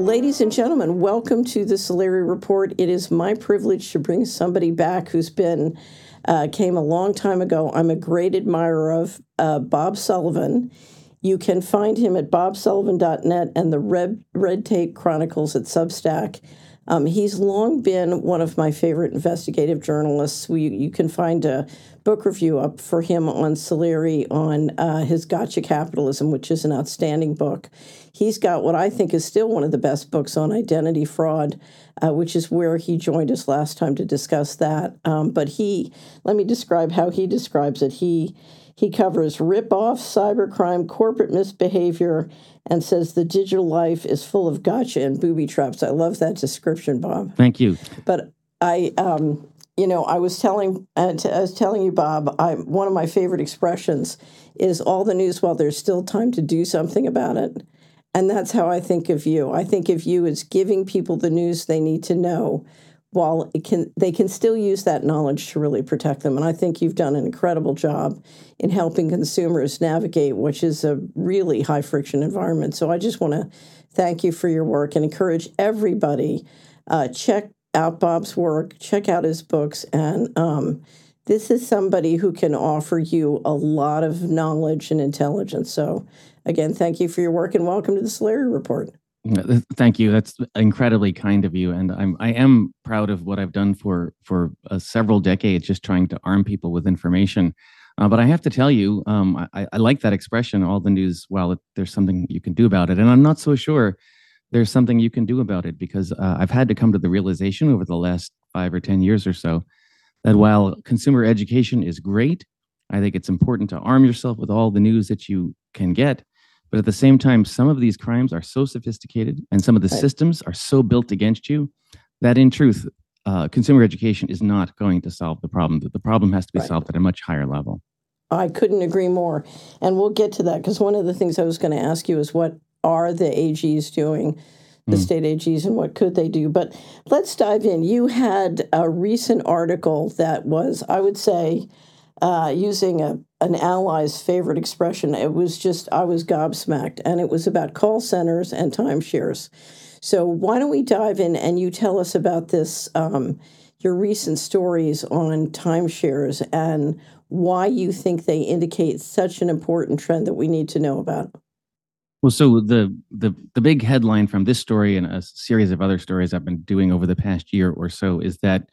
Ladies and gentlemen, welcome to the Solari Report. It is my privilege to bring somebody back who's came a long time ago. I'm a great admirer of Bob Sullivan. You can find him at bobsullivan.net and the Red Tape Chronicles at Substack. He's long been one of my favorite investigative journalists. You can find a book review up for him on Solari on his Gotcha Capitalism, which is an outstanding book. He's got what I think is still one of the best books on identity fraud, which is where he joined us last time to discuss that. But let me describe how he describes it. He covers rip-off, cybercrime, corporate misbehavior, and says the digital life is full of gotcha and booby traps. I love that description, Bob. Thank you. But I was telling you, Bob, one of my favorite expressions is all the news while there's still time to do something about it. And that's how I think of you. I think of you as giving people the news they need to know while they can still use that knowledge to really protect them. And I think you've done an incredible job in helping consumers navigate, which is a really high friction environment. So I just want to thank you for your work and encourage everybody, check out Bob's work, check out his books. And this is somebody who can offer you a lot of knowledge and intelligence. So again, thank you for your work and welcome to the Solari Report. Thank you. That's incredibly kind of you, and I am proud of what I've done for several decades, just trying to arm people with information. But I have to tell you, I like that expression, all the news, well, there's something you can do about it. And I'm not so sure there's something you can do about it, because I've had to come to the realization over the last 5 or 10 years or so that while consumer education is great, I think it's important to arm yourself with all the news that you can get. But at the same time, some of these crimes are so sophisticated and some of the systems are so built against you that in truth, consumer education is not going to solve the problem. The problem has to be solved at a much higher level. I couldn't agree more. And we'll get to that, because one of the things I was going to ask you is what are the AGs doing, the state AGs, and what could they do? But let's dive in. You had a recent article that was, I would say, using an ally's favorite expression, I was gobsmacked, and it was about call centers and timeshares. So why don't we dive in and you tell us about this, your recent stories on timeshares and why you think they indicate such an important trend that we need to know about. Well, so the big headline from this story and a series of other stories I've been doing over the past year or so is that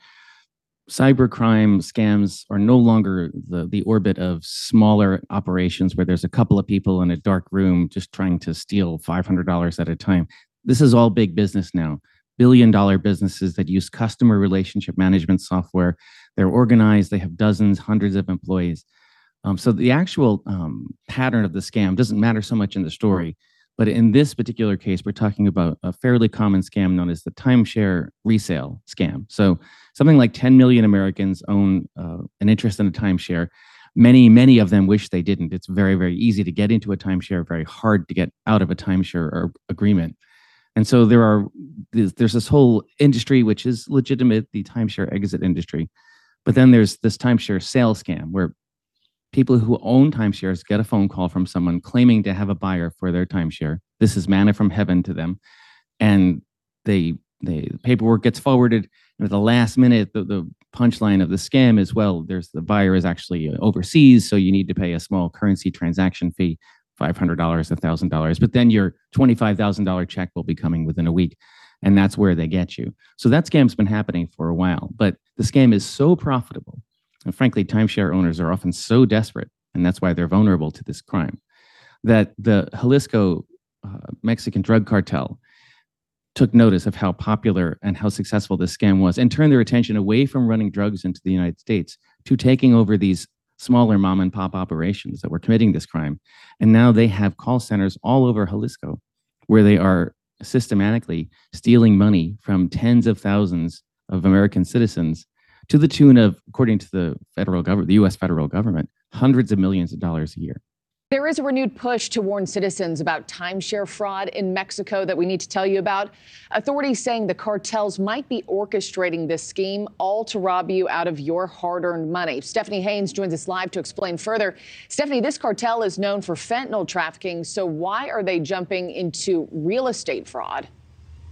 cybercrime scams are no longer the orbit of smaller operations where there's a couple of people in a dark room just trying to steal $500 at a time. This is all big business now. Billion-dollar businesses that use customer relationship management software. They're organized. They have dozens, hundreds of employees. So the actual pattern of the scam doesn't matter so much in the story. But in this particular case, we're talking about a fairly common scam known as the timeshare resale scam. So something like 10 million Americans own an interest in a timeshare. Many of them wish they didn't. It's very, very easy to get into a timeshare, very hard to get out of a timeshare agreement. And so there's this whole industry, which is legitimate, the timeshare exit industry. But then there's this timeshare sale scam where people who own timeshares get a phone call from someone claiming to have a buyer for their timeshare. This is manna from heaven to them. And the paperwork gets forwarded. And at the last minute, the punchline of the scam is, well, the buyer is actually overseas, so you need to pay a small currency transaction fee, $500, $1,000. But then your $25,000 check will be coming within a week. And that's where they get you. So that scam's been happening for a while. But the scam is so profitable. And frankly, timeshare owners are often so desperate, and that's why they're vulnerable to this crime, that the Jalisco Mexican drug cartel took notice of how popular and how successful this scam was and turned their attention away from running drugs into the United States to taking over these smaller mom and pop operations that were committing this crime. And now they have call centers all over Jalisco where they are systematically stealing money from tens of thousands of American citizens to the tune of, according to the federal government, the U.S. federal government, hundreds of millions of dollars a year. There is a renewed push to warn citizens about timeshare fraud in Mexico that we need to tell you about. Authorities saying the cartels might be orchestrating this scheme, all to rob you out of your hard-earned money. Stephanie Haynes joins us live to explain further. Stephanie, this cartel is known for fentanyl trafficking, so why are they jumping into real estate fraud?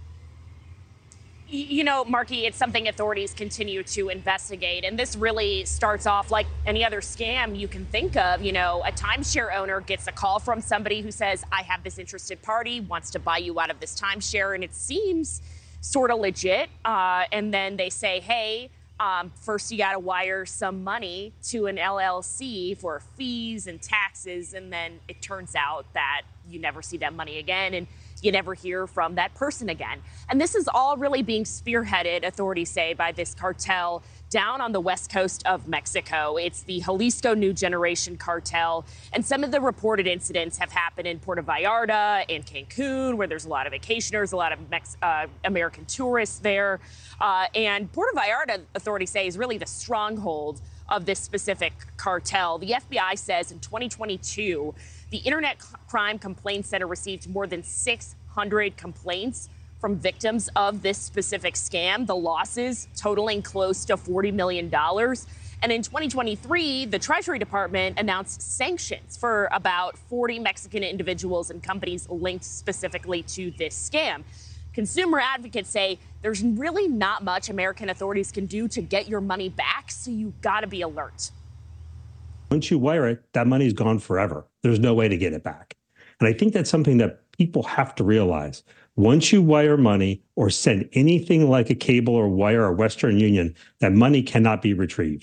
You know, Marky, it's something authorities continue to investigate. And this really starts off like any other scam you can think of. You know, a timeshare owner gets a call from somebody who says, I have this interested party, wants to buy you out of this timeshare. And it seems sort of legit. And then they say, hey, first you got to wire some money to an LLC for fees and taxes. And then it turns out that you never see that money again. And you never hear from that person again. And this is all really being spearheaded, authorities say, by this cartel down on the west coast of Mexico. It's the Jalisco New Generation cartel. And some of the reported incidents have happened in Puerto Vallarta and Cancun, where there's a lot of vacationers, a lot of American tourists there. And Puerto Vallarta, authorities say, is really the stronghold of this specific cartel. The FBI says in 2022, the Internet Crime Complaint Center received more than 600 complaints from victims of this specific scam, the losses totaling close to $40 million. And in 2023, the Treasury Department announced sanctions for about 40 Mexican individuals and companies linked specifically to this scam. Consumer advocates say there's really not much American authorities can do to get your money back, so you got to be alert. Once you wire it, that money's gone forever. There's no way to get it back. And I think that's something that people have to realize. Once you wire money or send anything like a cable or wire or Western Union, that money cannot be retrieved.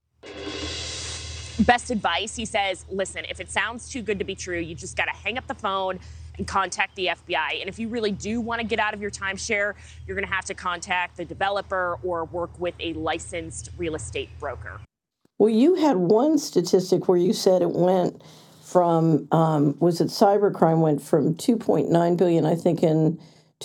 Best advice, he says, listen, if it sounds too good to be true, you just got to hang up the phone and contact the FBI. And if you really do want to get out of your timeshare, you're going to have to contact the developer or work with a licensed real estate broker. Well, you had one statistic where you said it went from, was it cybercrime went from $2.9 billion, I think, in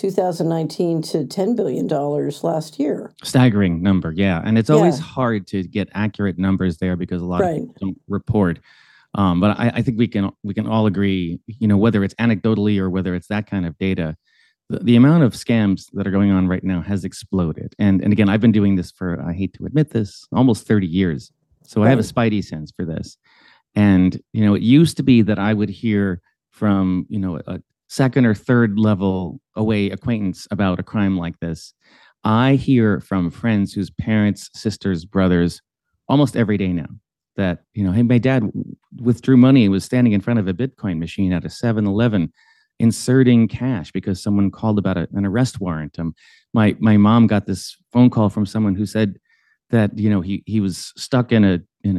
2019 to $10 billion last year. Staggering number, yeah. And it's always hard to get accurate numbers there because a lot of people don't report. But I think we can all agree, you know, whether it's anecdotally or whether it's that kind of data, the amount of scams that are going on right now has exploded. And again, I've been doing this for, I hate to admit this, almost 30 years. So I have a spidey sense for this. And, you know, it used to be that I would hear from, you know, a second or third level away acquaintance about a crime like this. I hear from friends whose parents, sisters, brothers, almost every day now that, you know, hey, my dad withdrew money, was standing in front of a Bitcoin machine at a 7-Eleven, inserting cash because someone called about an arrest warrant. My mom got this phone call from someone who said that, you know, he was stuck in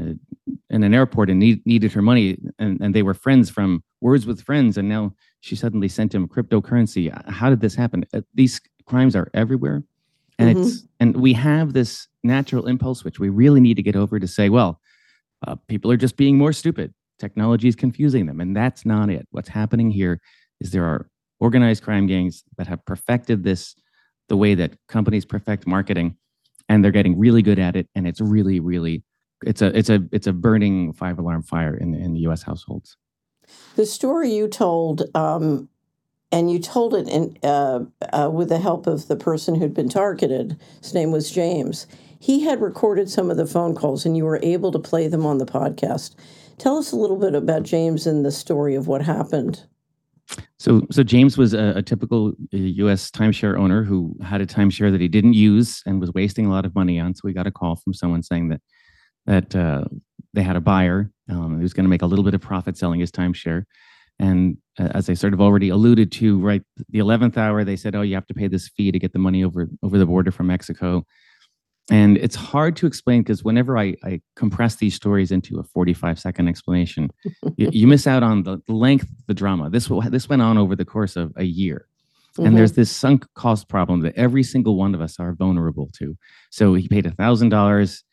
an airport and needed her money, and they were friends from Words with Friends, and now she suddenly sent him cryptocurrency. How did this happen? These crimes are everywhere, and and we have this natural impulse which we really need to get over to say, well, people are just being more stupid. Technology is confusing them, and that's not it. What's happening here is there are organized crime gangs that have perfected this the way that companies perfect marketing, and they're getting really good at it. And it's really, really, it's a burning 5-alarm fire in the U.S. households. The story you told, and you told it with the help of the person who'd been targeted. His name was James. He had recorded some of the phone calls, and you were able to play them on the podcast. Tell us a little bit about James and the story of what happened. So James was a typical U.S. timeshare owner who had a timeshare that he didn't use and was wasting a lot of money on. So we got a call from someone saying that they had a buyer who was going to make a little bit of profit selling his timeshare. And as I sort of already alluded to, right, the 11th hour, they said, oh, you have to pay this fee to get the money over the border from Mexico. And it's hard to explain because whenever I compress these stories into a 45-second explanation, you miss out on the length of the drama. This went on over the course of a year. And there's this sunk cost problem that every single one of us are vulnerable to. So he paid $1,000.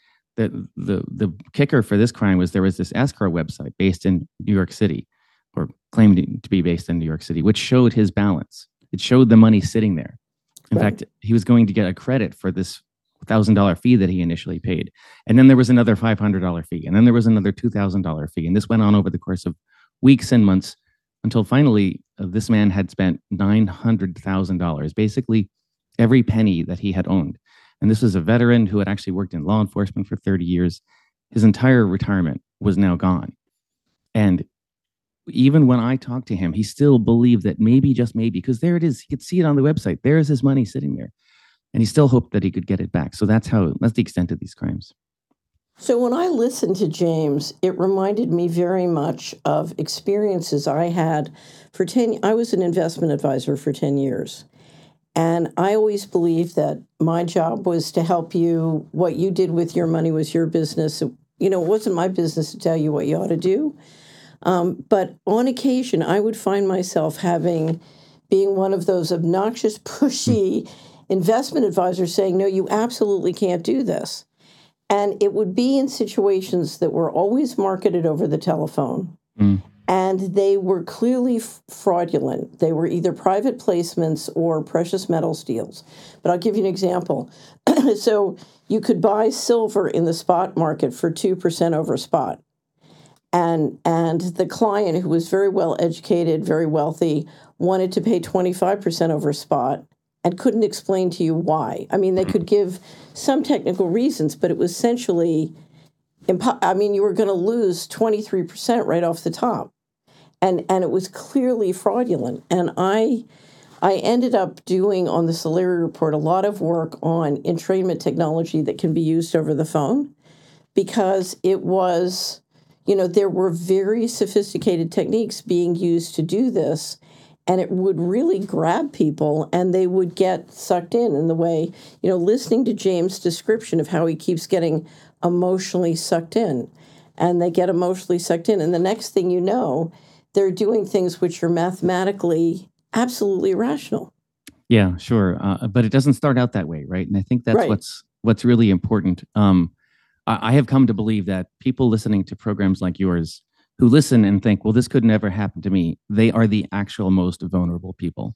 The kicker for this crime was there was this escrow website based in New York City, or claimed to be based in New York City, which showed his balance. It showed the money sitting there. In fact, he was going to get a credit for this $1,000 fee that he initially paid. And then there was another $500 fee. And then there was another $2,000 fee. And this went on over the course of weeks and months until finally this man had spent $900,000, basically every penny that he had owned. And this was a veteran who had actually worked in law enforcement for 30 years. His entire retirement was now gone. And even when I talked to him, he still believed that maybe, just maybe, because there it is, he could see it on the website. There is his money sitting there. and he still hoped that he could get it back. So that's the extent of these crimes. So when I listened to James, it reminded me very much of experiences I had for 10 years. I was an investment advisor for 10 years. And I always believed that my job was to help you. What you did with your money was your business. It wasn't my business to tell you what you ought to do. But on occasion, I would find myself being one of those obnoxious, pushy investment advisors saying, no, you absolutely can't do this. And it would be in situations that were always marketed over the telephone. And they were clearly fraudulent. They were either private placements or precious metals deals. But I'll give you an example. So you could buy silver in the spot market for 2% over spot. And the client, who was very well educated, very wealthy, wanted to pay 25% over spot and couldn't explain to you why. I mean, they could give some technical reasons, but it was essentially, you were going to lose 23% right off the top. And it was clearly fraudulent. And I ended up doing on the Solari Report a lot of work on entrainment technology that can be used over the phone, because it was, there were very sophisticated techniques being used to do this, and it would really grab people and they would get sucked in the way, listening to James' description of how he keeps getting emotionally sucked in, and they get emotionally sucked in. And the next thing you know, they're doing things which are mathematically absolutely irrational. Yeah, sure. But it doesn't start out that way, right? And I think that's right. What's really important. I have come to believe that people listening to programs like yours who listen and think, well, this could never happen to me, they are the actual most vulnerable people.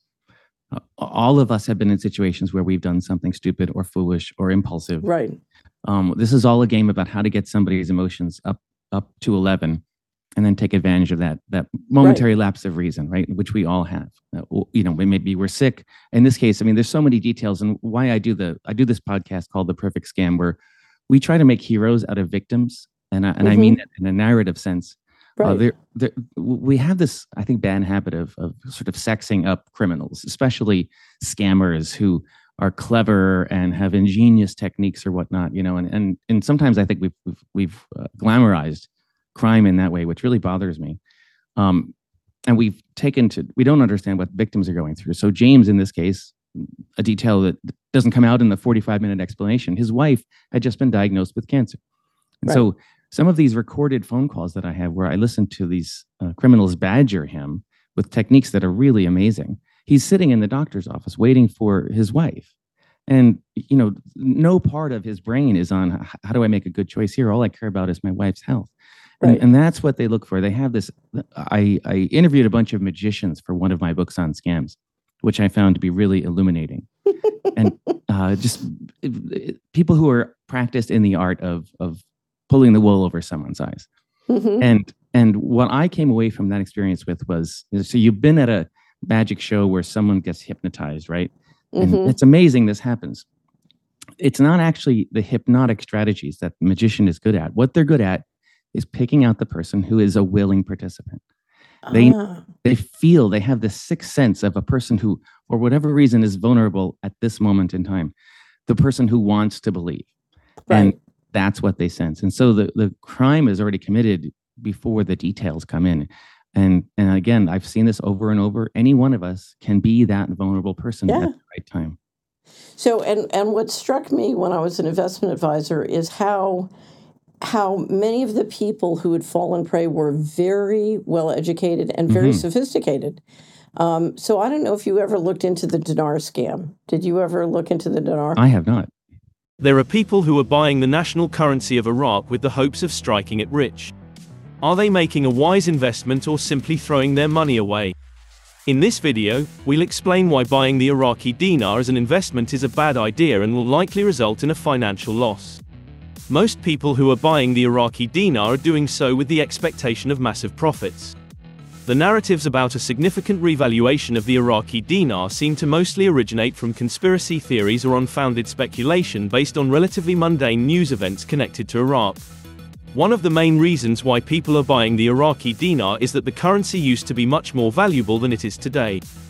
All of us have been in situations where we've done something stupid or foolish or impulsive. Right. This is all a game about how to get somebody's emotions up to 11 and then take advantage of that momentary lapse of reason, right? Which we all have. Maybe we're sick. In this case, there's so many details, and why I do this podcast called The Perfect Scam, where we try to make heroes out of victims, and I mean that in a narrative sense. Right. We have this, I think, bad habit of sort of sexing up criminals, especially scammers who are clever and have ingenious techniques or whatnot, and sometimes I think we've glamorized crime in that way, which really bothers me. And we don't understand what victims are going through. So James, in this case, a detail that doesn't come out in the 45-minute explanation, his wife had just been diagnosed with cancer. And so some of these recorded phone calls that I have where I listen to these criminals badger him with techniques that are really amazing. He's sitting in the doctor's office waiting for his wife. And, no part of his brain is on, how do I make a good choice here? All I care about is my wife's health. Right. And that's what they look for. They have this. I interviewed a bunch of magicians for one of my books on scams, which I found to be really illuminating. And just people who are practiced in the art of pulling the wool over someone's eyes. Mm-hmm. And what I came away from that experience with was, so you've been at a magic show where someone gets hypnotized, right? Mm-hmm. And it's amazing this happens. It's not actually the hypnotic strategies that the magician is good at. What they're good at is picking out the person who is a willing participant. They have this sixth sense of a person who, for whatever reason, is vulnerable at this moment in time. The person who wants to believe. Right. And that's what they sense. And so the crime is already committed before the details come in. And again, I've seen this over and over. Any one of us can be that vulnerable person at the right time. So, and what struck me when I was an investment advisor is how many of the people who had fallen prey were very well educated and very sophisticated. So I don't know if you ever looked into the dinar scam. Did you ever look into the dinar? I have not. There are people who are buying the national currency of Iraq with the hopes of striking it rich. Are they making a wise investment or simply throwing their money away? In this video, we'll explain why buying the Iraqi dinar as an investment is a bad idea and will likely result in a financial loss. Most people who are buying the Iraqi dinar are doing so with the expectation of massive profits. The narratives about a significant revaluation of the Iraqi dinar seem to mostly originate from conspiracy theories or unfounded speculation based on relatively mundane news events connected to Iraq. One of the main reasons why people are buying the Iraqi dinar is that the currency used to be much more valuable than it is today.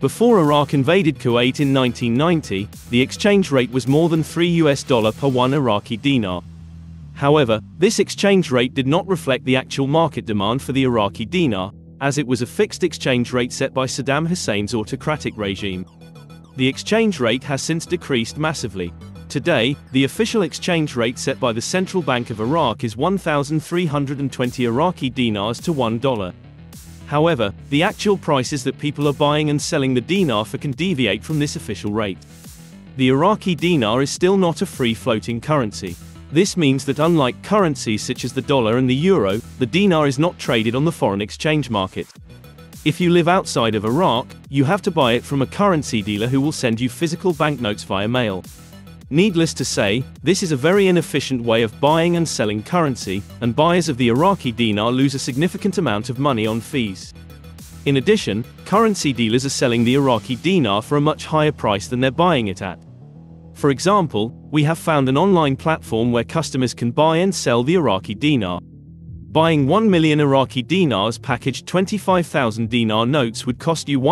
Before Iraq invaded Kuwait in 1990, the exchange rate was more than $3 per 1 Iraqi dinar. However, this exchange rate did not reflect the actual market demand for the Iraqi dinar, as it was a fixed exchange rate set by Saddam Hussein's autocratic regime. The exchange rate has since decreased massively. Today, the official exchange rate set by the Central Bank of Iraq is 1,320 Iraqi dinars to $1. However, the actual prices that people are buying and selling the dinar for can deviate from this official rate. The Iraqi dinar is still not a free-floating currency. This means that unlike currencies such as the dollar and the euro, the dinar is not traded on the foreign exchange market. If you live outside of Iraq, you have to buy it from a currency dealer who will send you physical banknotes via mail. Needless to say, this is a very inefficient way of buying and selling currency, and buyers of the Iraqi dinar lose a significant amount of money on fees. In addition, currency dealers are selling the Iraqi dinar for a much higher price than they're buying it at. For example, we have found an online platform where customers can buy and sell the Iraqi dinar. Buying 1 million Iraqi dinars packaged 25,000 dinar notes would cost you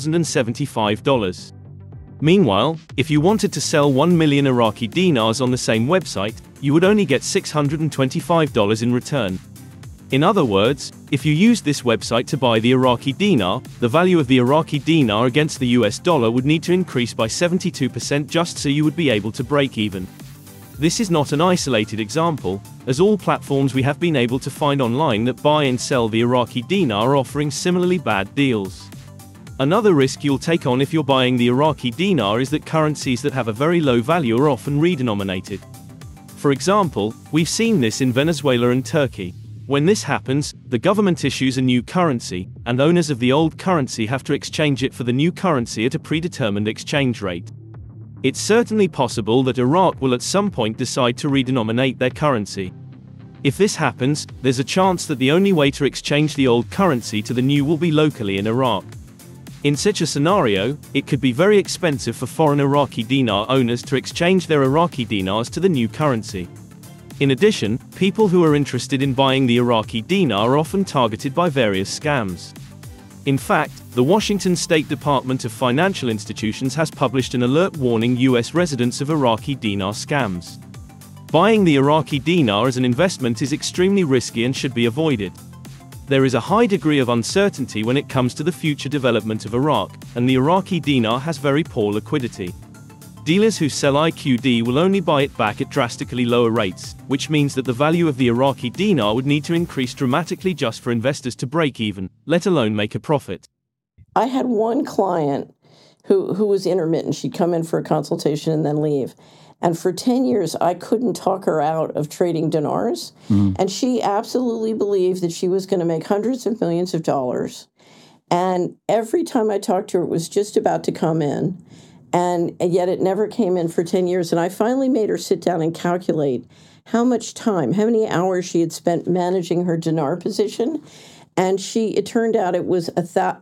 $1,075. Meanwhile, if you wanted to sell 1 million Iraqi dinars on the same website, you would only get $625 in return. In other words, if you used this website to buy the Iraqi dinar, the value of the Iraqi dinar against the US dollar would need to increase by 72% just so you would be able to break even. This is not an isolated example, as all platforms we have been able to find online that buy and sell the Iraqi dinar are offering similarly bad deals. Another risk you'll take on if you're buying the Iraqi dinar is that currencies that have a very low value are often redenominated. For example, we've seen this in Venezuela and Turkey. When this happens, the government issues a new currency, and owners of the old currency have to exchange it for the new currency at a predetermined exchange rate. It's certainly possible that Iraq will at some point decide to redenominate their currency. If this happens, there's a chance that the only way to exchange the old currency to the new will be locally in Iraq. In such a scenario, it could be very expensive for foreign Iraqi dinar owners to exchange their Iraqi dinars to the new currency. In addition, people who are interested in buying the Iraqi dinar are often targeted by various scams. In fact, the Washington State Department of Financial Institutions has published an alert warning U.S. residents of Iraqi dinar scams. Buying the Iraqi dinar as an investment is extremely risky and should be avoided. There is a high degree of uncertainty when it comes to the future development of Iraq, and the Iraqi dinar has very poor liquidity. Dealers who sell IQD will only buy it back at drastically lower rates, which means that the value of the Iraqi dinar would need to increase dramatically just for investors to break even, let alone make a profit. I had one client who was intermittent. She'd come in for a consultation and then leave. And for 10 years, I couldn't talk her out of trading dinars. And she absolutely believed that she was going to make hundreds of millions of dollars. And every time I talked to her, it was just about to come in. And yet it never came in for 10 years. And I finally made her sit down and calculate how much time, how many hours she had spent managing her dinar position. And it turned out it was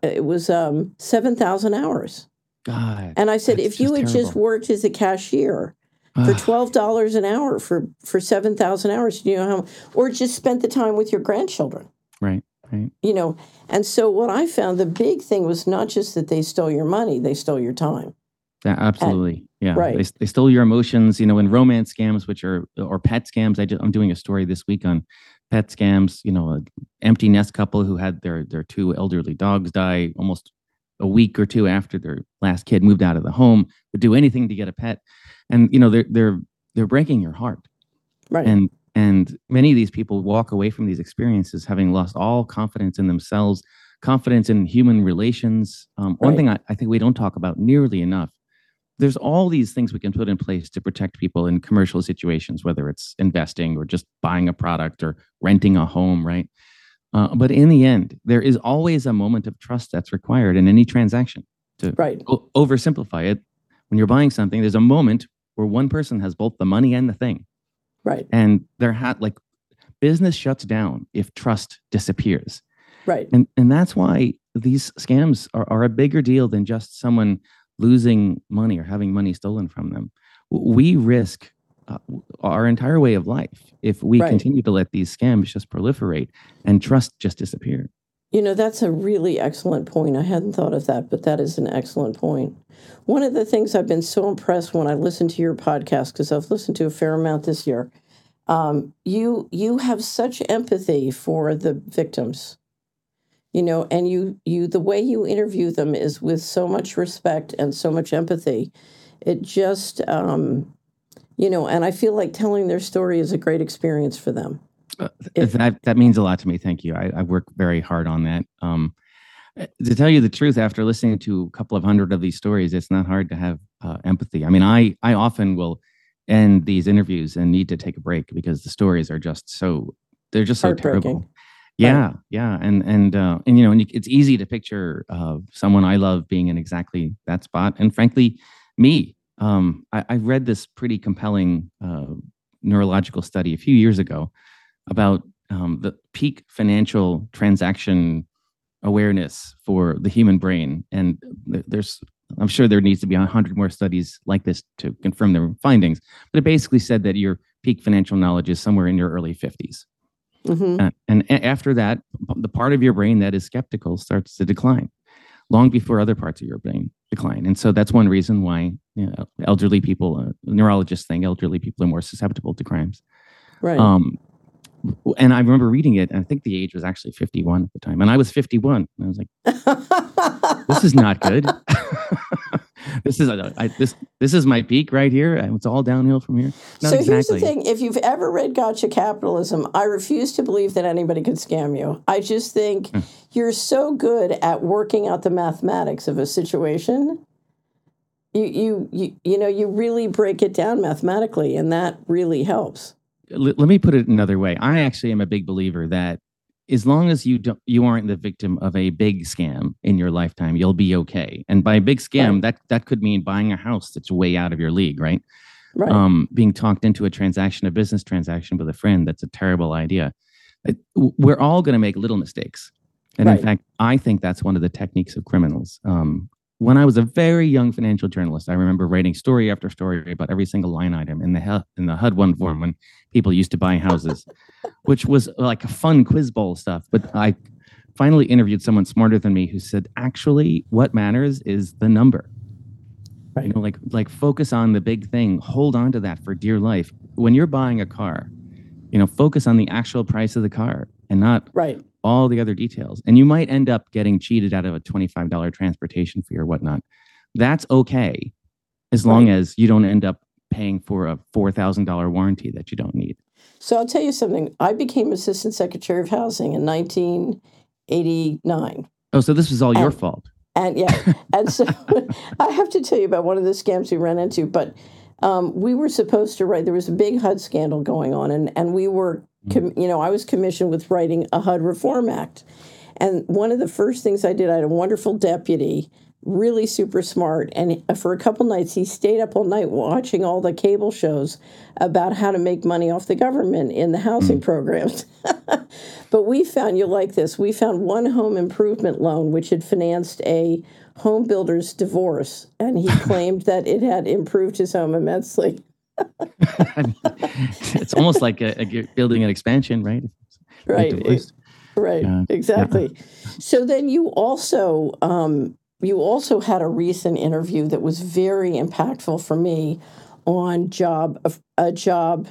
7,000 hours. God. And I said, if you had just worked as a cashier for $12 an hour for 7,000 hours, you know how, or just spent the time with your grandchildren. Right. You know, and so what I found, the big thing was not just that they stole your money, they stole your time. Yeah, absolutely. Yeah. Right. They stole your emotions, you know, in romance scams, or pet scams. I'm doing a story this week on pet scams, you know, an empty nest couple who had their two elderly dogs die almost a week or two after their last kid moved out of the home, would do anything to get a pet. And, you know, they're breaking your heart. Right. And many of these people walk away from these experiences having lost all confidence in themselves, confidence in human relations. One thing I think we don't talk about nearly enough, there's all these things we can put in place to protect people in commercial situations, whether it's investing or just buying a product or renting a home, right? But in the end, there is always a moment of trust that's required in any transaction. To oversimplify it, when you're buying something, there's a moment where one person has both the money and the thing. Right. And business shuts down if trust disappears. Right. And that's why these scams are a bigger deal than just someone losing money or having money stolen from them. We risk our entire way of life if we continue to let these scams just proliferate and trust just disappear. That's a really excellent point. I hadn't thought of that, but that is an excellent point. One of the things I've been so impressed when I listen to your podcast, because I've listened to a fair amount this year, you have such empathy for the victims, and you the way you interview them is with so much respect and so much empathy. It just, and I feel like telling their story is a great experience for them. That means a lot to me. Thank you. I work very hard on that. To tell you the truth, after listening to a couple of hundred of these stories, it's not hard to have empathy. I mean, I often will end these interviews and need to take a break because the stories are just so terrible. Yeah, right. Yeah, and it's easy to picture someone I love being in exactly that spot, and frankly, me. I read this pretty compelling neurological study a few years ago about the peak financial transaction awareness for the human brain, and I'm sure there needs to be 100 more studies like this to confirm their findings. But it basically said that your peak financial knowledge is somewhere in your early 50s. Mm-hmm. And after that, the part of your brain that is skeptical starts to decline long before other parts of your brain decline. And so that's one reason why elderly people, neurologists think elderly people are more susceptible to crimes. Right. And I remember reading it, and I think the age was actually 51 at the time. And I was 51. And I was like, this is not good. This is my peak right here. It's all downhill from here. Not so exactly. Here's the thing. If you've ever read Gotcha Capitalism, I refuse to believe that anybody could scam you. I just think you're so good at working out the mathematics of a situation. You really break it down mathematically, and that really helps. Let me put it another way. I actually am a big believer that as long as you aren't the victim of a big scam in your lifetime, you'll be okay. And by a big scam, right, that could mean buying a house that's way out of your league, right? Right. Being talked into a business transaction with a friend, that's a terrible idea. We're all going to make little mistakes. And right. In fact, I think that's one of the techniques of criminals. When I was a very young financial journalist, I remember writing story after story about every single line item in the HUD-1 form when people used to buy houses, which was like a fun quiz bowl stuff. But I finally interviewed someone smarter than me who said, actually, what matters is the number. Right. Like focus on the big thing. Hold on to that for dear life. When you're buying a car, focus on the actual price of the car and not right. all the other details. And you might end up getting cheated out of a $25 transportation fee or whatnot. That's okay, as long right. as you don't end up paying for a $4,000 warranty that you don't need. So I'll tell you something. I became Assistant Secretary of Housing in 1989. Oh, so this was all your fault. And so I have to tell you about one of the scams we ran into. But we were supposed to write, there was a big HUD scandal going on, and we were, I was commissioned with writing a HUD Reform Act. And one of the first things I did, I had a wonderful deputy, really super smart. And for a couple nights, he stayed up all night watching all the cable shows about how to make money off the government in the housing programs. But we found, you'll like this, we found one home improvement loan which had financed a home builder's divorce. And he claimed that it had improved his home immensely. It's almost like building an expansion, right? Right. Right. Exactly. Yeah. So then you also had a recent interview that was very impactful for me on getting a job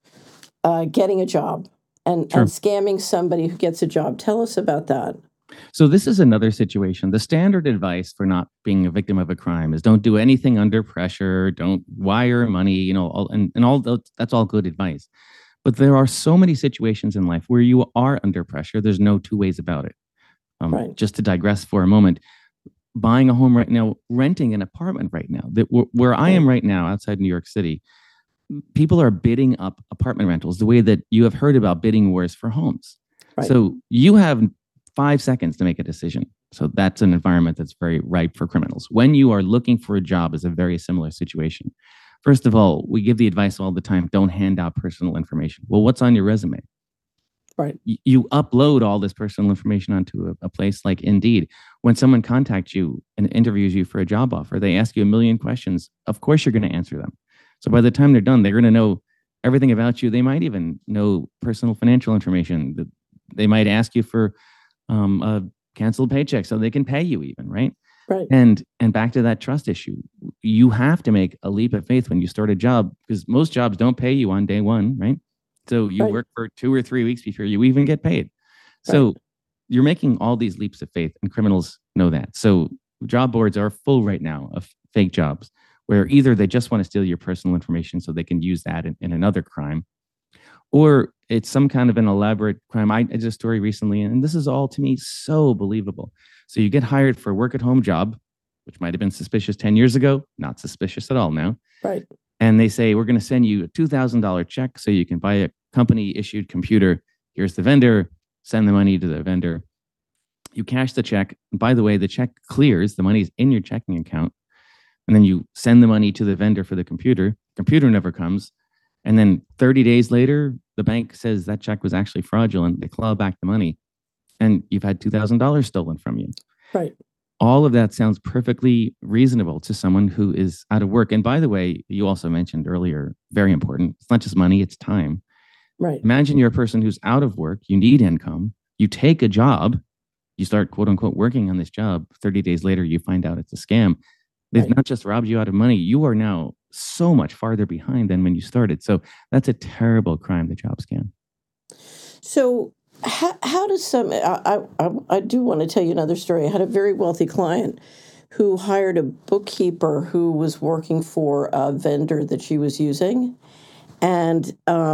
and scamming somebody who gets a job. Tell us about that. So this is another situation. The standard advice for not being a victim of a crime is don't do anything under pressure, don't wire money, that's all good advice. But there are so many situations in life where you are under pressure. There's no two ways about it. Right. Just to digress for a moment, buying a home right now, renting an apartment right now, where I am right now outside New York City, people are bidding up apartment rentals the way that you have heard about bidding wars for homes. Right. So you have 5 seconds to make a decision. So that's an environment that's very ripe for criminals. When you are looking for a job is a very similar situation. First of all, we give the advice all the time, don't hand out personal information. Well, what's on your resume? Right. You upload all this personal information onto a place like Indeed. When someone contacts you and interviews you for a job offer, they ask you a million questions. Of course, you're going to answer them. So by the time they're done, they're going to know everything about you. They might even know personal financial information. They might ask you for a canceled paychecks so they can pay you even, right? Right. And back to that trust issue, you have to make a leap of faith when you start a job, because most jobs don't pay you on day one, right? So you work for 2 or 3 weeks before you even get paid. So you're making all these leaps of faith, and criminals know that. So job boards are full right now of fake jobs, where either they just want to steal your personal information so they can use that in another crime, or it's some kind of an elaborate crime. I did a story recently, and this is all to me so believable. So you get hired for a work-at-home job, which might have been suspicious 10 years ago, not suspicious at all now. Right. And they say, we're going to send you a $2,000 check so you can buy a company-issued computer. Here's the vendor. Send the money to the vendor. You cash the check. And by the way, the check clears. The money's in your checking account. And then you send the money to the vendor for the computer. Computer never comes. And then 30 days later, the bank says that check was actually fraudulent. They claw back the money. And you've had $2,000 stolen from you. Right. All of that sounds perfectly reasonable to someone who is out of work. And by the way, you also mentioned earlier, very important, it's not just money, it's time. Right. Imagine you're a person who's out of work, you need income, you take a job, you start quote unquote working on this job. 30 days later, you find out it's a scam. They've not just robbed you out of money, you are now so much farther behind than when you started. So that's a terrible crime, the job scam. So how does I do want to tell you another story. I had a very wealthy client who hired a bookkeeper who was working for a vendor that she was using. And,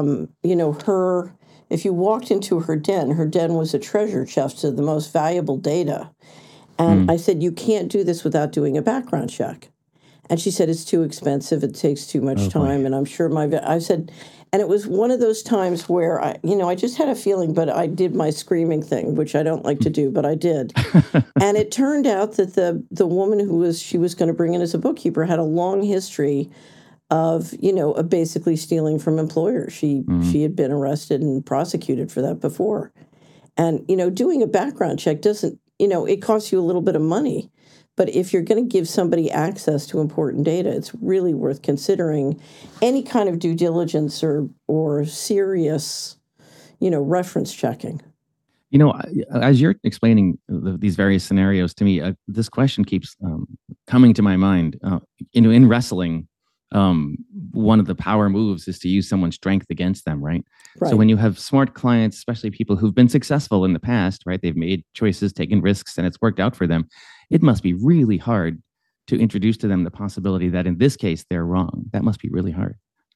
if you walked into her den was a treasure chest of the most valuable data. And I said, you can't do this without doing a background check. And she said, it's too expensive. It takes too much time. And I'm sure I said, and it was one of those times where I just had a feeling, but I did my screaming thing, which I don't like to do, but I did. And it turned out that the woman she was going to bring in as a bookkeeper had a long history of basically stealing from employers. She had been arrested and prosecuted for that before. And, doing a background check doesn't, it costs you a little bit of money. But if you're going to give somebody access to important data, it's really worth considering any kind of due diligence or serious, reference checking. As you're explaining these various scenarios to me, this question keeps coming to my mind. In wrestling, one of the power moves is to use someone's strength against them, right? So when you have smart clients, especially people who've been successful in the past, right? They've made choices, taken risks, and it's worked out for them. It must be really hard to introduce to them the possibility that in this case, they're wrong. That must be really hard.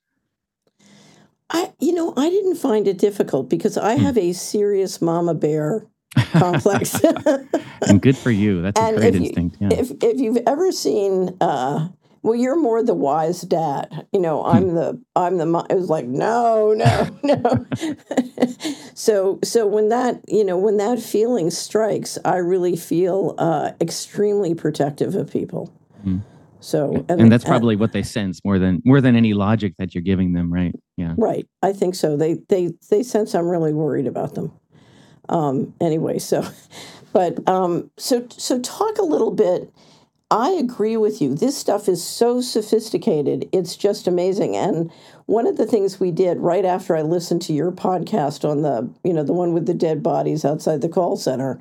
I didn't find it difficult because I have a serious mama bear complex. And good for you. That's a great instinct. Yeah. If you've ever seen, well, you're more the wise dad. I'm the mom. It was like, no. So when that feeling strikes, I really feel extremely protective of people. Mm. So, and that's probably what they sense more than any logic that you're giving them, right? Yeah. Right. I think so. They sense I'm really worried about them. Anyway, so talk a little bit. I agree with you. This stuff is so sophisticated. It's just amazing. And one of the things we did right after I listened to your podcast on the one with the dead bodies outside the call center,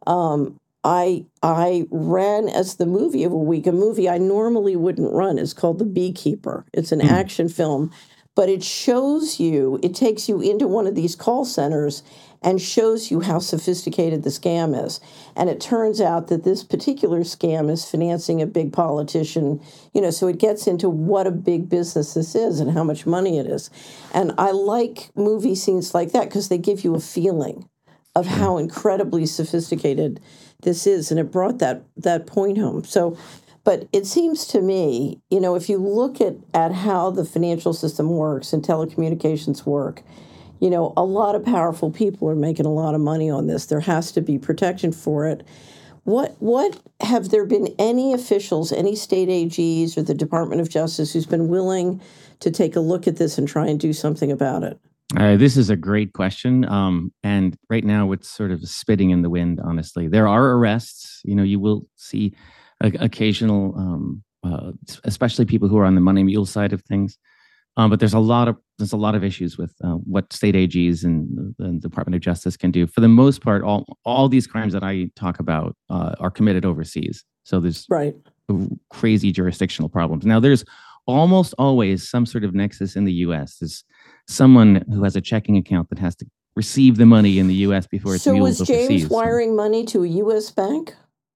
I ran as the movie of a week, a movie I normally wouldn't run. It's called The Beekeeper. It's an action film, but it takes you into one of these call centers and shows you how sophisticated the scam is. And it turns out that this particular scam is financing a big politician, so it gets into what a big business this is and how much money it is. And I like movie scenes like that because they give you a feeling of how incredibly sophisticated this is. And it brought that point home. So, but it seems to me, if you look at how the financial system works and telecommunications work, a lot of powerful people are making a lot of money on this. There has to be protection for it. What have there been any officials, any state AGs or the Department of Justice who's been willing to take a look at this and try and do something about it? This is a great question. And right now it's sort of spitting in the wind, honestly. There are arrests. You will see occasional, especially people who are on the money mule side of things. But there's a lot of issues with what state AGs and the Department of Justice can do. For the most part, all these crimes that I talk about are committed overseas. So there's Right. crazy jurisdictional problems. Now, there's almost always some sort of nexus in the U.S. There's someone who has a checking account that has to receive the money in the U.S. before it's So mules was James overseas. wiring money to a U.S. bank?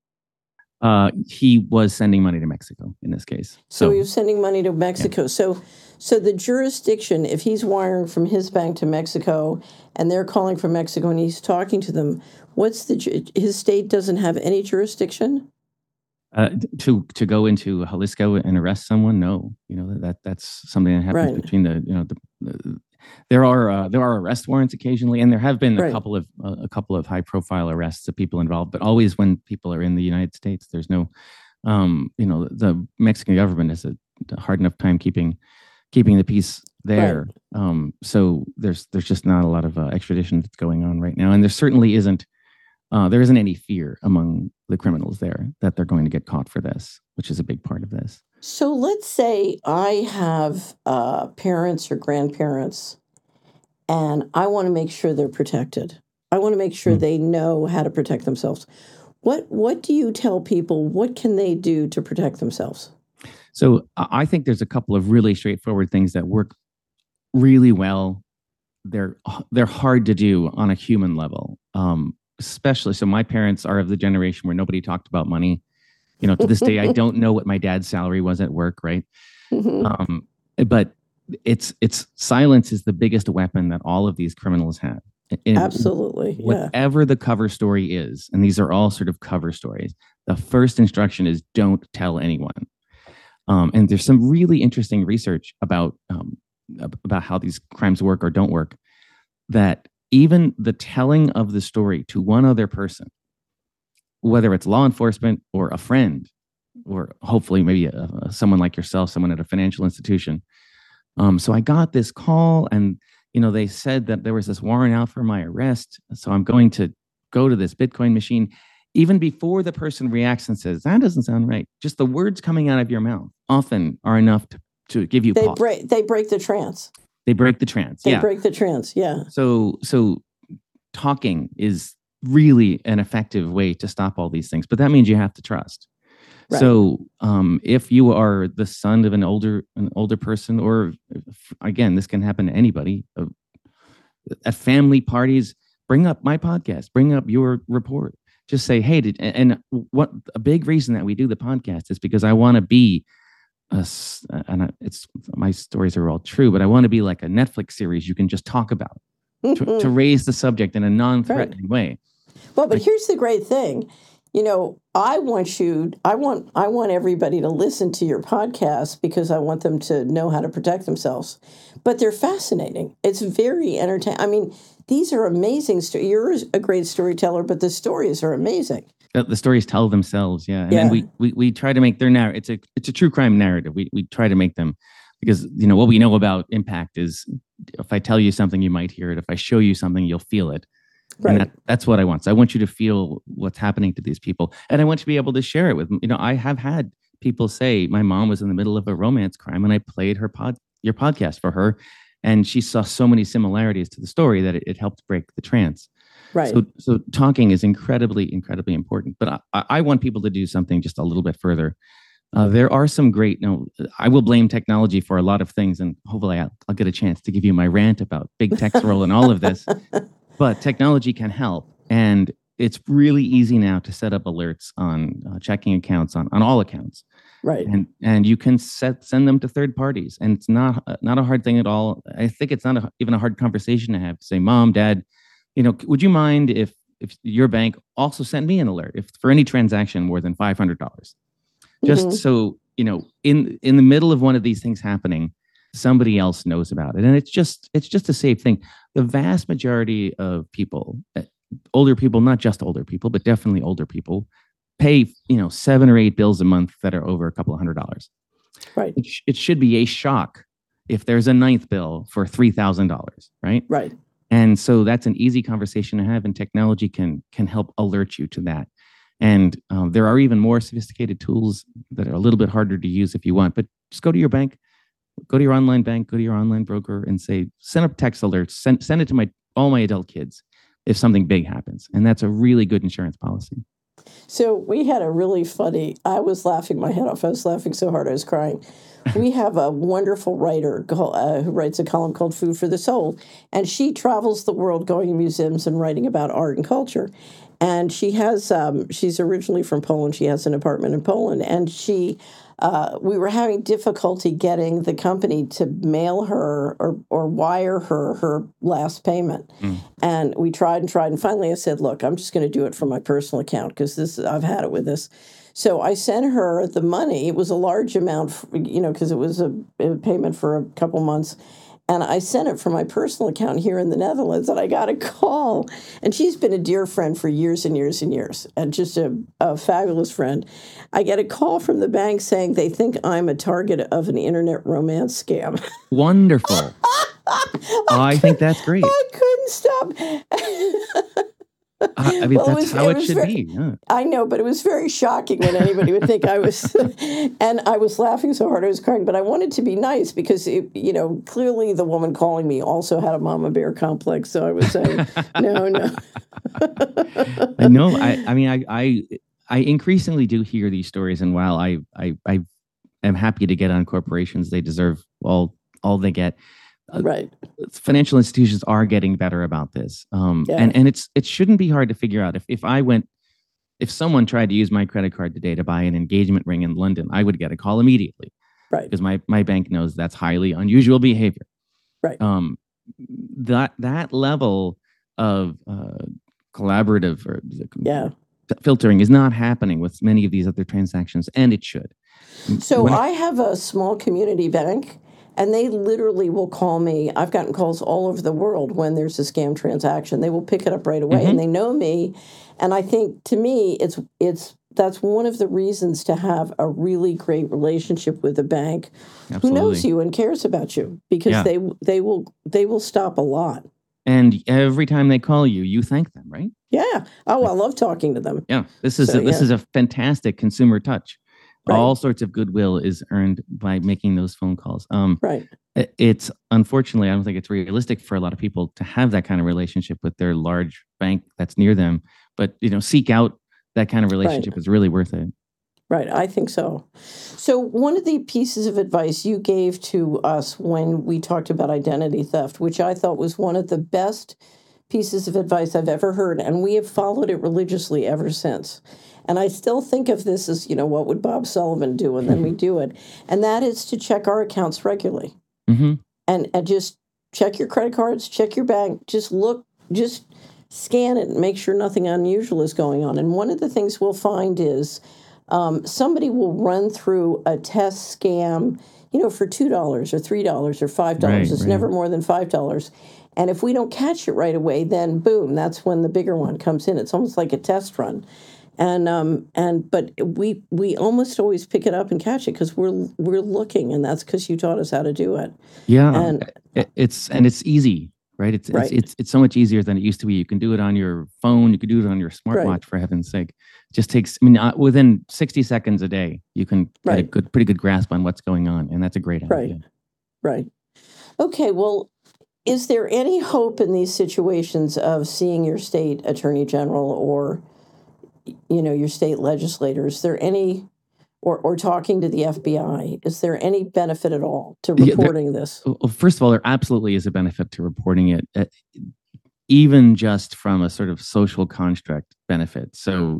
He was sending money to Mexico in this case. So he was sending money to Mexico. Yeah. So the jurisdiction, if he's wiring from his bank to Mexico and they're calling from Mexico and he's talking to them, his state doesn't have any jurisdiction? To go into Jalisco and arrest someone? No, that's something that happens between there are arrest warrants occasionally, and there have been a couple of high profile arrests of people involved, but always when people are in the United States. There's no, the Mexican government has a hard enough time keeping the peace there. Right. So there's just not a lot of extradition that's going on right now, and there certainly isn't. There isn't any fear among the criminals there that they're going to get caught for this, which is a big part of this. So let's say I have parents or grandparents, and I want to make sure they're protected. I want to make sure they know how to protect themselves. What do you tell people? What can they do to protect themselves? So I think there's a couple of really straightforward things that work really well. They're hard to do on a human level. Especially, so my parents are of the generation where nobody talked about money. To this day, I don't know what my dad's salary was at work, right? Mm-hmm. But it's silence is the biggest weapon that all of these criminals have. Absolutely. Whatever the cover story is, and these are all sort of cover stories, the first instruction is don't tell anyone. And there's some really interesting research about how these crimes work or don't work, that even the telling of the story to one other person, whether it's law enforcement or a friend, or hopefully maybe someone like yourself, someone at a financial institution. So I got this call and, they said that there was this warrant out for my arrest. So I'm going to go to this Bitcoin machine. Even before the person reacts and says, that doesn't sound right, just the words coming out of your mouth often are enough to give you pause. They break the trance. They break the trance. They break the trance. Yeah. So talking is really an effective way to stop all these things, but that means you have to trust. Right. So if you are the son of an older person, or again, this can happen to anybody, at family parties, bring up my podcast, bring up your report. Just say, hey, and what a big reason that we do the podcast is because I want to be. It's my stories are all true, but I want to be like a Netflix series you can just talk about to raise the subject in a non-threatening way. Well, but here's the great thing. I want everybody to listen to your podcast because I want them to know how to protect themselves. But they're fascinating. It's very entertaining. I mean, these are amazing stories. You're a great storyteller, but the stories are amazing. The stories tell themselves, yeah. And then we try to make their narrative. It's a true crime narrative. We try to make them, because what we know about impact is if I tell you something, you might hear it. If I show you something, you'll feel it. Right. And that's what I want. So I want you to feel what's happening to these people, and I want you to be able to share it with. I have had people say my mom was in the middle of a romance crime, and I played your podcast for her, and she saw so many similarities to the story that it helped break the trance. Right. So talking is incredibly, incredibly important. But I want people to do something just a little bit further. There are some great. I will blame technology for a lot of things, and hopefully I'll get a chance to give you my rant about big tech's role in all of this. But technology can help, and it's really easy now to set up alerts on checking accounts on all accounts. Right. And you can send them to third parties, and it's not a hard thing at all. I think it's not even a hard conversation to have. Say, Mom, Dad, would you mind if your bank also sent me an alert if for any transaction more than $500? Just so in the middle of one of these things happening, somebody else knows about it, and it's just a safe thing. The vast majority of people, older people, not just older people, but definitely older people, pay 7 or 8 bills a month that are over a couple of $100. Right. It should be a shock if there's a 9th bill for $3,000. Right. Right. And so that's an easy conversation to have, and technology can help alert you to that. And there are even more sophisticated tools that are a little bit harder to use if you want, but just go to your bank. go to your online bank, go to your online broker, and say, send up text alerts, send it to all my adult kids if something big happens. And that's a really good insurance policy. So we had a really funny, I was laughing my head off. I was laughing so hard I was crying. We have a wonderful writer who writes a column called Food for the Soul, and she travels the world going to museums and writing about art and culture. And she has, she's originally from Poland. She has an apartment in Poland, and we were having difficulty getting the company to mail her or wire her last payment. And we tried, and finally I said, look, I'm just going to do it from my personal account because I've had it with this. So I sent her the money. It was a large amount, because it was a payment for a couple months. And I sent it from my personal account here in the Netherlands, and I got a call. And she's been a dear friend for years and years and years, and just a fabulous friend. I get a call from the bank saying they think I'm a target of an internet romance scam. Wonderful. I think that's great. I couldn't stop. I mean, that's how it should be. Yeah. I know, but it was very shocking when anybody would think I was, and I was laughing so hard I was crying, but I wanted to be nice because, clearly the woman calling me also had a mama bear complex. So I was saying, no. I know. I increasingly do hear these stories. And while I am happy to get on corporations, they deserve all they get. Right. Financial institutions are getting better about this. And it shouldn't be hard to figure out. If someone tried to use my credit card today to buy an engagement ring in London, I would get a call immediately. Right. Because my bank knows that's highly unusual behavior. Right. That level of collaborative or filtering is not happening with many of these other transactions, and it should. So I have a small community bank, and they literally will call me. I've gotten calls all over the world when there's a scam transaction. They will pick it up right away, and they know me. And I think, to me, that's one of the reasons to have a really great relationship with a bank who knows you and cares about you, because they will stop a lot. And every time they call you, you thank them, right? Yeah. Oh, I love talking to them. Yeah. This is a fantastic consumer touch. Right. All sorts of goodwill is earned by making those phone calls. Right. It's unfortunately, I don't think it's realistic for a lot of people to have that kind of relationship with their large bank that's near them. But seek out that kind of relationship is really worth it. Right. I think so. So one of the pieces of advice you gave to us when we talked about identity theft, which I thought was one of the best pieces of advice I've ever heard, and we have followed it religiously ever since. And I still think of this as, what would Bob Sullivan do? And then we do it. And that is to check our accounts regularly. Mm-hmm. And just check your credit cards, check your bank, just scan it and make sure nothing unusual is going on. And one of the things we'll find is somebody will run through a test scam, for $2 or $3 or $5. It's never more than $5. And if we don't catch it right away, then boom, that's when the bigger one comes in. It's almost like a test run. But we almost always pick it up and catch it because we're looking, and that's because you taught us how to do it. Yeah, and it's easy, right? It's so much easier than it used to be. You can do it on your phone, you can do it on your smartwatch, for heaven's sake. It just takes, within 60 seconds a day, you can get a pretty good grasp on what's going on, and that's a great idea. Right. Okay. Well, is there any hope in these situations of seeing your state attorney general or your state legislator? Is there any, or talking to the FBI, is there any benefit at all to reporting this? Well, first of all, there absolutely is a benefit to reporting it, even just from a sort of social construct benefit. So,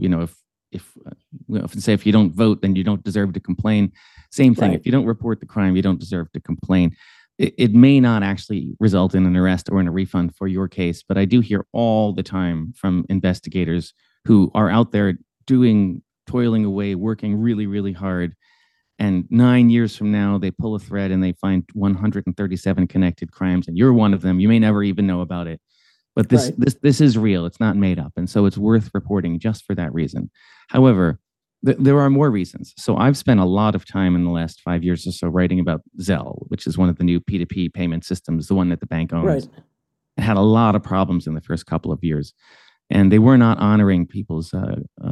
if you don't vote, then you don't deserve to complain. Same thing. Right. If you don't report the crime, you don't deserve to complain. It may not actually result in an arrest or in a refund for your case, but I do hear all the time from investigators who are out there toiling away, working really, really hard. And 9 years from now, they pull a thread and they find 137 connected crimes, and you're one of them. You may never even know about it. But this is real. It's not made up. And so it's worth reporting just for that reason. However, there are more reasons. So I've spent a lot of time in the last 5 years or so writing about Zelle, which is one of the new P2P payment systems, the one that the bank owns. Right. It had a lot of problems in the first couple of years. And they were not honoring people's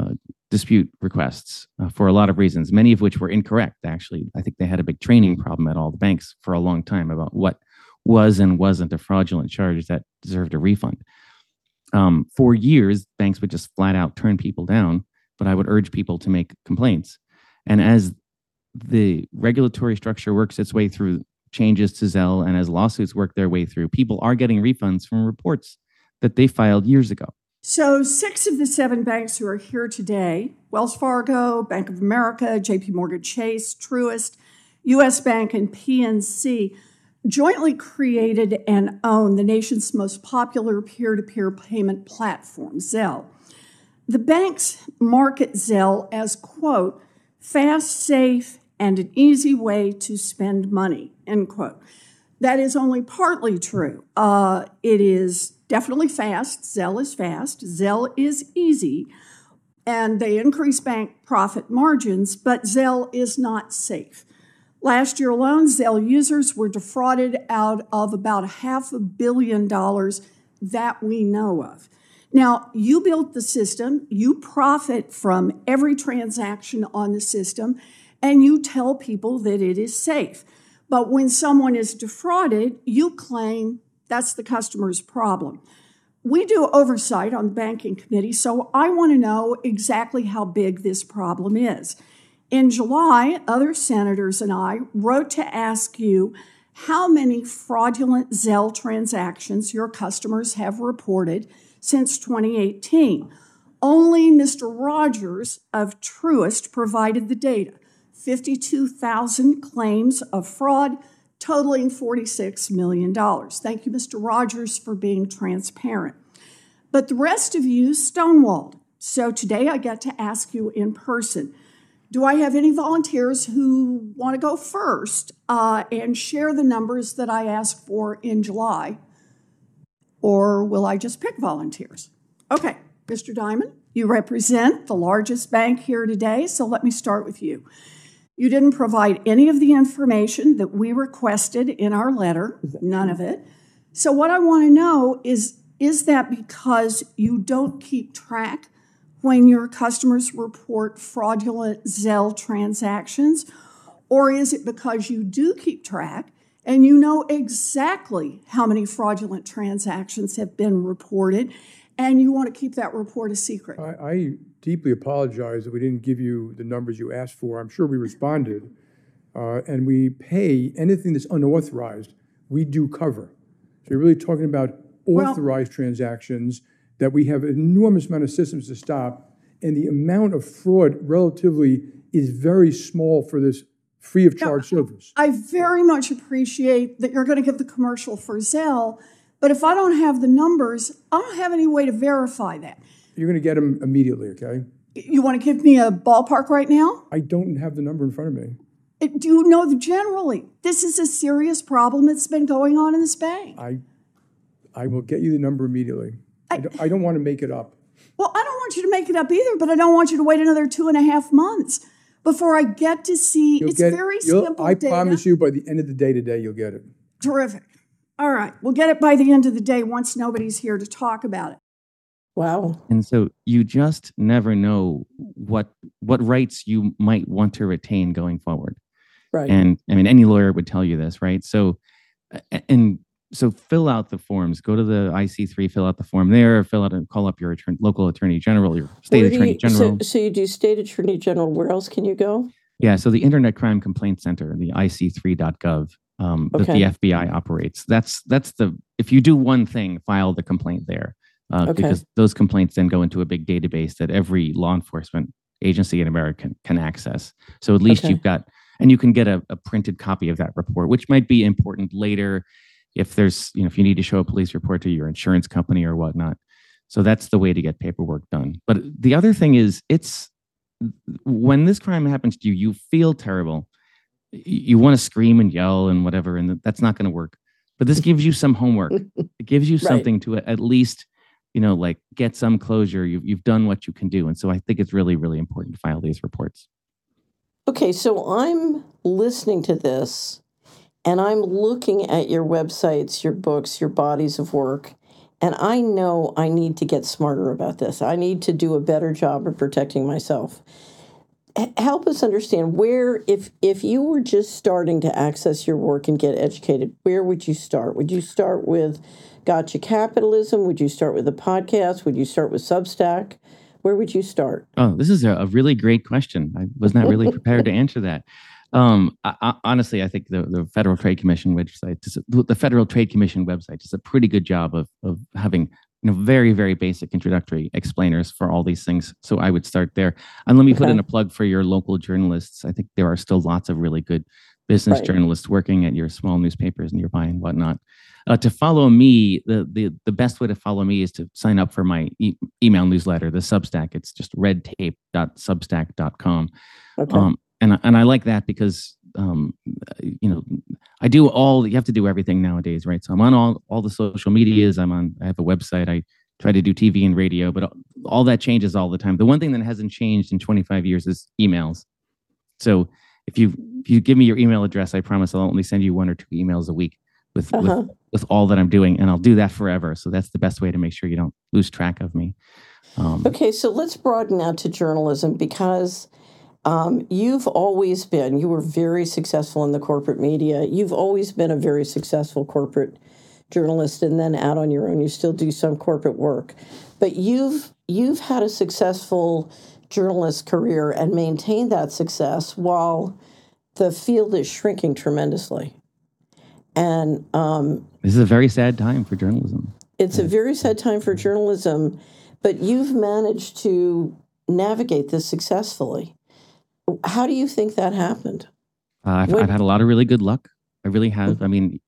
dispute requests for a lot of reasons, many of which were incorrect, actually. I think they had a big training problem at all the banks for a long time about what was and wasn't a fraudulent charge that deserved a refund. For years, banks would just flat out turn people down, but I would urge people to make complaints. And as the regulatory structure works its way through changes to Zelle and as lawsuits work their way through, people are getting refunds from reports that they filed years ago. So 6 of the 7 banks who are here today, Wells Fargo, Bank of America, JP Morgan Chase, Truist, US Bank, and PNC, jointly created and own the nation's most popular peer-to-peer payment platform, Zelle. The banks market Zelle as, quote, fast, safe, and an easy way to spend money, end quote. That is only partly true. It is definitely fast. Zelle is fast. Zelle is easy. And they increase bank profit margins, but Zelle is not safe. Last year alone, Zelle users were defrauded out of about $500 million that we know of. Now, you built the system, you profit from every transaction on the system, and you tell people that it is safe. But when someone is defrauded, you claim that's the customer's problem. We do oversight on the banking committee, so I want to know exactly how big this problem is. In July, other senators and I wrote to ask you how many fraudulent Zelle transactions your customers have reported since 2018. Only Mr. Rogers of Truist provided the data. 52,000 claims of fraud, totaling $46 million. Thank you, Mr. Rogers, for being transparent. But the rest of you stonewalled. So today I get to ask you in person, do I have any volunteers who want to go first and share the numbers that I asked for in July? Or will I just pick volunteers? Okay, Mr. Diamond, you represent the largest bank here today, so let me start with you. You didn't provide any of the information that we requested in our letter, none of it. So what I want to know is that because you don't keep track when your customers report fraudulent Zelle transactions, or is it because you do keep track and you know exactly how many fraudulent transactions have been reported and you want to keep that report a secret? I deeply apologize that we didn't give you the numbers you asked for. I'm sure we responded, and we pay anything that's unauthorized, we do cover. So you're really talking about authorized transactions that we have an enormous amount of systems to stop, and the amount of fraud relatively is very small for this free of charge service. I very much appreciate that you're going to give the commercial for Zelle, but if I don't have the numbers, I don't have any way to verify that. You're going to get them immediately, okay? You want to give me a ballpark right now? I don't have the number in front of me. Do you know generally? This is a serious problem that's been going on in this bank. I will get you the number immediately. I don't want to make it up. Well, I don't want you to make it up either, but I don't want you to wait another 2.5 months before I get to see. It's very simple I data. promise you by the end of the day today, you'll get it. Terrific. All right. We'll get it by the end of the day once nobody's here to talk about it. Wow. And so you just never know what rights you might want to retain going forward. Right. And I mean, any lawyer would tell you this, right? So fill out the forms. Go to the IC3, fill out the form there, fill out and call up your local attorney general, your state attorney general. So you do state attorney general. Where else can you go? Yeah, so the Internet Crime Complaint Center, the IC3.gov, that the FBI operates. That's if you do one thing, file the complaint there. Because those complaints then go into a big database that every law enforcement agency in America can access. So at least you've got, and you can get a printed copy of that report, which might be important later if there's, if you need to show a police report to your insurance company or whatnot. So that's the way to get paperwork done. But the other thing is, when this crime happens to you, you feel terrible. You want to scream and yell and whatever, and that's not going to work. But this gives you some homework. It gives you something to at least, get some closure. You've done what you can do. And so I think it's really, really important to file these reports. Okay, so I'm listening to this and I'm looking at your websites, your books, your bodies of work, And I know I need to get smarter about this. I need to do a better job of protecting myself. Help us understand where, if you were just starting to access your work and get educated, where would you start? Would you start with Gotcha Capitalism? Would you start with a podcast? Would you start with Substack? Where would you start? Oh, this is a really great question. I was not really prepared to answer that. Honestly, I think the Federal Trade Commission website, the Federal Trade Commission website, does a pretty good job of having very, very basic introductory explainers for all these things. So I would start there. And let me put in a plug for your local journalists. I think there are still lots of really good business journalists working at your small newspapers nearby and whatnot. To follow me, the best way to follow me is to sign up for my email newsletter, the Substack. It's just redtape.substack.com. Okay. And I like that because I do you have to do everything nowadays, right? So I'm on all the social medias. I have a website. I try to do TV and radio, but all that changes all the time. The one thing that hasn't changed in 25 years is emails. So if you give me your email address, I promise I'll only send you 1 or 2 emails a week with all that I'm doing, and I'll do that forever. So that's the best way to make sure you don't lose track of me. Okay, so let's broaden out to journalism, because you were very successful in the corporate media. You've always been a very successful corporate journalist, and then out on your own, you still do some corporate work. But you've had a successful journalist career and maintained that success while the field is shrinking tremendously. And this is a very sad time for journalism. It's a very sad time for journalism, but you've managed to navigate this successfully. How do you think that happened? I've had a lot of really good luck. I really have. I mean,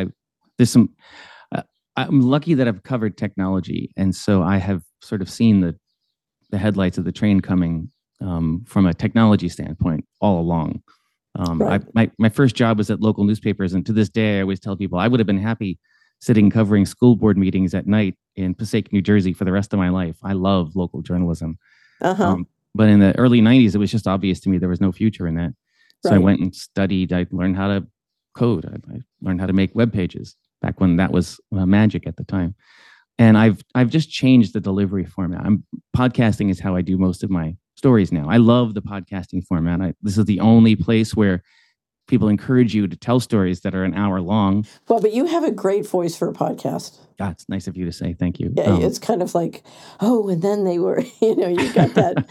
I'm lucky that I've covered technology, and so I have sort of seen the headlights of the train coming from a technology standpoint all along. My first job was at local newspapers, and to this day, I always tell people I would have been happy sitting covering school board meetings at night in Passaic, New Jersey for the rest of my life. I love local journalism. But in the early 90s, it was just obvious to me there was no future in that. So I went and studied. I learned how to code. I learned how to make web pages back when that was magic at the time. And I've just changed the delivery format. Podcasting is how I do most of my stories now. I love the podcasting format. This is the only place where people encourage you to tell stories that are an hour long. Well, but you have a great voice for a podcast. God, it's nice of you to say. Thank you. Yeah, it's kind of like, and then they were, you got that.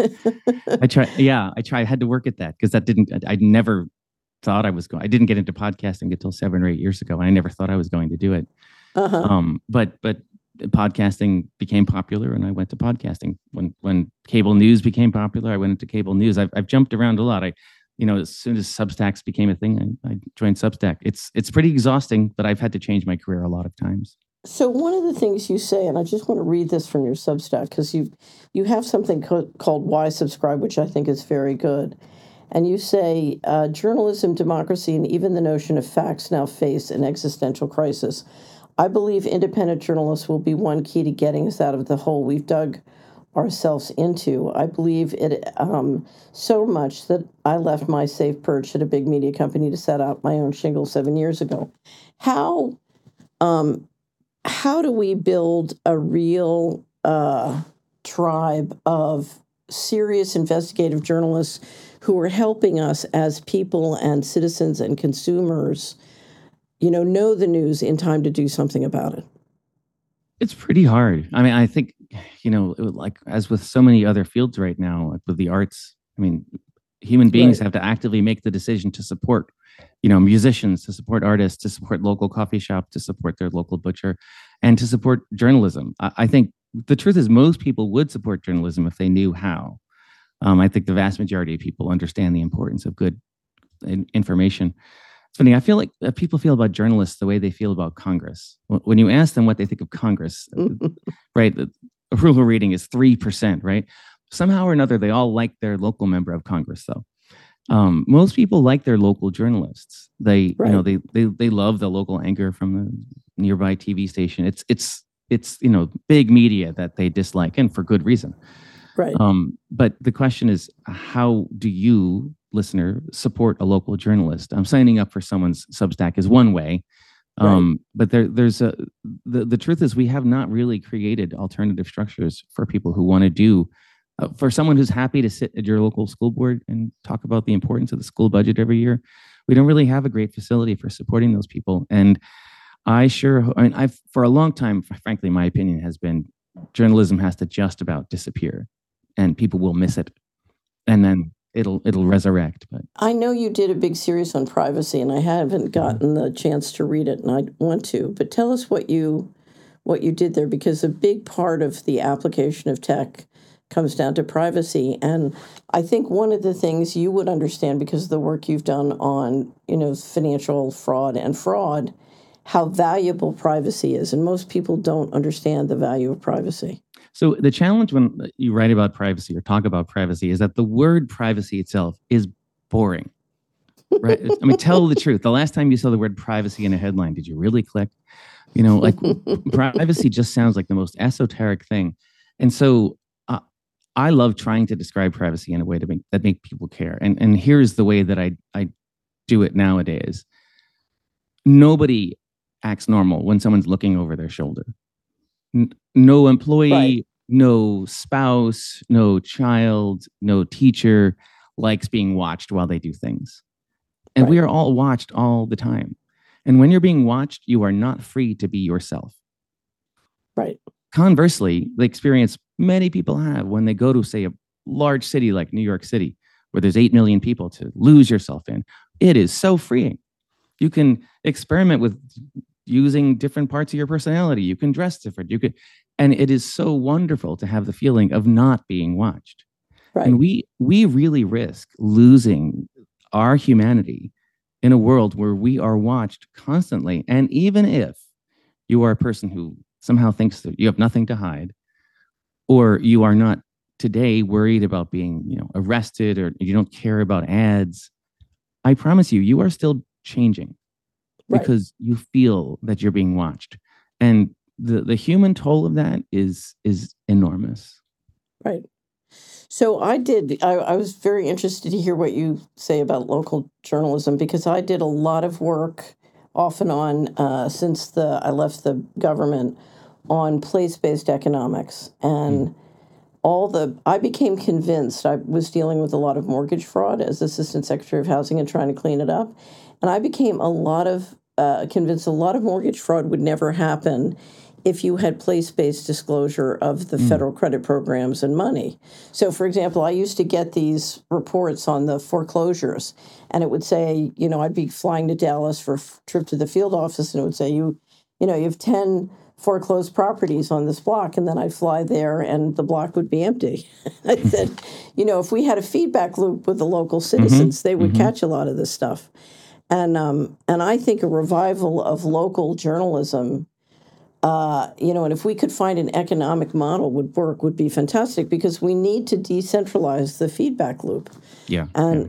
I had to work at that because I never thought I was going, I didn't get into podcasting until 7 or 8 years ago. And I never thought I was going to do it. But podcasting became popular and I went to podcasting. When cable news became popular, I went into cable news. I've jumped around a lot. As soon as Substacks became a thing, I joined Substack. It's pretty exhausting, but I've had to change my career a lot of times. So one of the things you say, and I just want to read this from your Substack, because you have something called Why Subscribe, which I think is very good. And you say, journalism, democracy, and even the notion of facts now face an existential crisis. I believe independent journalists will be one key to getting us out of the hole we've dug ourselves into. I believe it so much that I left my safe perch at a big media company to set out my own shingle 7 years ago. How do we build a real tribe of serious investigative journalists who are helping us as people and citizens and consumers, know the news in time to do something about it? It's pretty hard. I mean, I think, like as with so many other fields right now, like with the arts, I mean, human beings have to actively make the decision to support, musicians, to support artists, to support local coffee shop, to support their local butcher, and to support journalism. I think the truth is most people would support journalism if they knew how. I think the vast majority of people understand the importance of good information. It's funny. I feel like people feel about journalists the way they feel about Congress. When you ask them what they think of Congress, right? The approval rating is 3%, right? Somehow or another, they all like their local member of Congress, though. Most people like their local journalists. They love the local anchor from the nearby TV station. It's big media that they dislike, and for good reason. Right. But the question is, how do you, listener, support a local journalist? Signing up for someone's Substack is one way. But there's the truth is we have not really created alternative structures for people who want to do, for someone who's happy to sit at your local school board and talk about the importance of the school budget every year. We don't really have a great facility for supporting those people. And I've for a long time, frankly, my opinion has been journalism has to just about disappear and people will miss it. And then it'll resurrect. But I know you did a big series on privacy, and I haven't gotten the chance to read it, and I want to. But tell us what you did there, because a big part of the application of tech comes down to privacy. And I think one of the things you would understand, because of the work you've done on, financial fraud, how valuable privacy is. And most people don't understand the value of privacy. So the challenge when you write about privacy or talk about privacy is that the word privacy itself is boring, right? I mean, tell the truth. The last time you saw the word privacy in a headline, did you really click? Privacy just sounds like the most esoteric thing. And so I love trying to describe privacy in a way that make people care. And here's the way that I do it nowadays. Nobody acts normal when someone's looking over their shoulder. No employee, right. No spouse, no child, no teacher likes being watched while they do things. And we are all watched all the time. And when you're being watched, you are not free to be yourself. Right. Conversely, the experience many people have when they go to, say, a large city like New York City, where there's 8 million people to lose yourself in, it is so freeing. You can experiment with using different parts of your personality. You can dress different. And it is so wonderful to have the feeling of not being watched. Right. And we really risk losing our humanity in a world where we are watched constantly. And even if you are a person who somehow thinks that you have nothing to hide, or you are not today worried about being, arrested, or you don't care about ads, I promise you are still changing. Right. Because you feel that you're being watched. And the human toll of that is enormous. Right. So I was very interested to hear what you say about local journalism, because I did a lot of work off and on since I left the government on place-based economics. And I became convinced. I was dealing with a lot of mortgage fraud as Assistant Secretary of Housing and trying to clean it up. And I became convinced a lot of mortgage fraud would never happen if you had place-based disclosure of the federal credit programs and money. So, for example, I used to get these reports on the foreclosures, and it would say, I'd be flying to Dallas for a trip to the field office, and it would say, you have 10 foreclosed properties on this block, and then I'd fly there and the block would be empty. I said, if we had a feedback loop with the local citizens, they would catch a lot of this stuff. And I think a revival of local journalism, and if we could find an economic model would be fantastic, because we need to decentralize the feedback loop. Yeah. And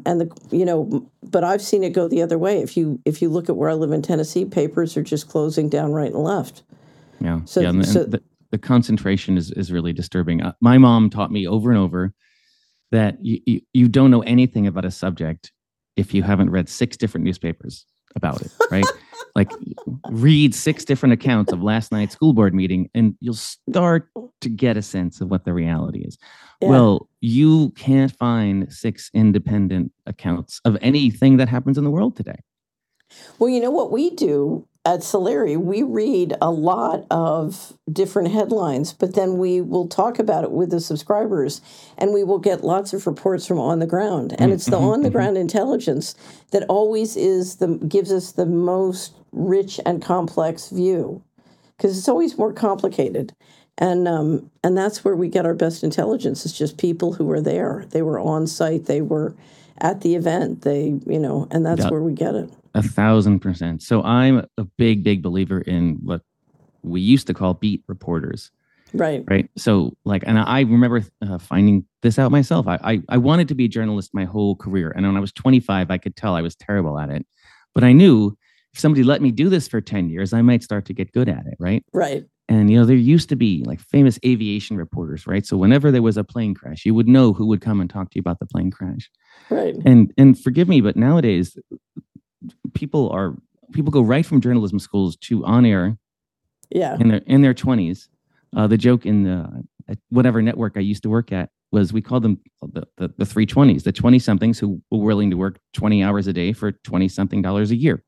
but I've seen it go the other way. If you look at where I live in Tennessee, papers are just closing down right and left. Yeah. And the concentration is really disturbing. My mom taught me over and over that you don't know anything about a subject if you haven't read 6 different newspapers about it, right? Like, read 6 different accounts of last night's school board meeting, and you'll start to get a sense of what the reality is. Yeah. Well, you can't find 6 independent accounts of anything that happens in the world today. Well, you know what we do at Solari? We read a lot of different headlines, but then we will talk about it with the subscribers, and we will get lots of reports from on the ground. And it's the on-the-ground intelligence that always gives us the most rich and complex view, because it's always more complicated. And that's where we get our best intelligence. It's just people who were there. They were on site. They were at the event. And that's where we get it. 1,000%. So I'm a big believer in what we used to call beat reporters. Right. Right. So and I remember finding this out myself. I wanted to be a journalist my whole career. And when I was 25, I could tell I was terrible at it. But I knew if somebody let me do this for 10 years, I might start to get good at it. Right. Right. And, there used to be famous aviation reporters. Right. So whenever there was a plane crash, you would know who would come and talk to you about the plane crash. Right. And forgive me, but nowadays, people go right from journalism schools to on air Yeah. in their 20s. The joke in the whatever network I used to work at was we called them the 320s, the 20 somethings who were willing to work 20 hours a day for 20 something dollars a year.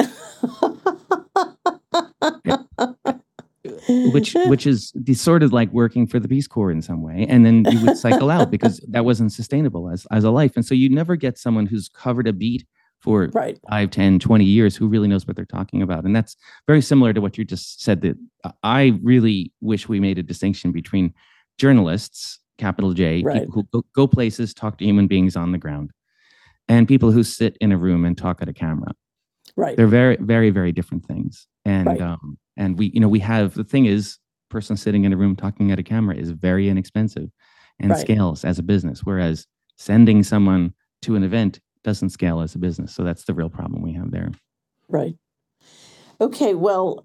which is sort of like working for the Peace Corps in some way, and then you would cycle out because that wasn't sustainable as a life. And so you never get someone who's covered a beat for 5, 10, 20 years who really knows what they're talking about. And that's very similar to what you just said, that I really wish we made a distinction between journalists, capital J, people who go places, talk to human beings on the ground, and people who sit in a room and talk at a camera. Right. They're very, very, very different things. And we have, the thing is, person sitting in a room talking at a camera is very inexpensive and scales as a business, whereas sending someone to an event doesn't scale as a business. So that's the real problem we have there. Right. Okay. Well,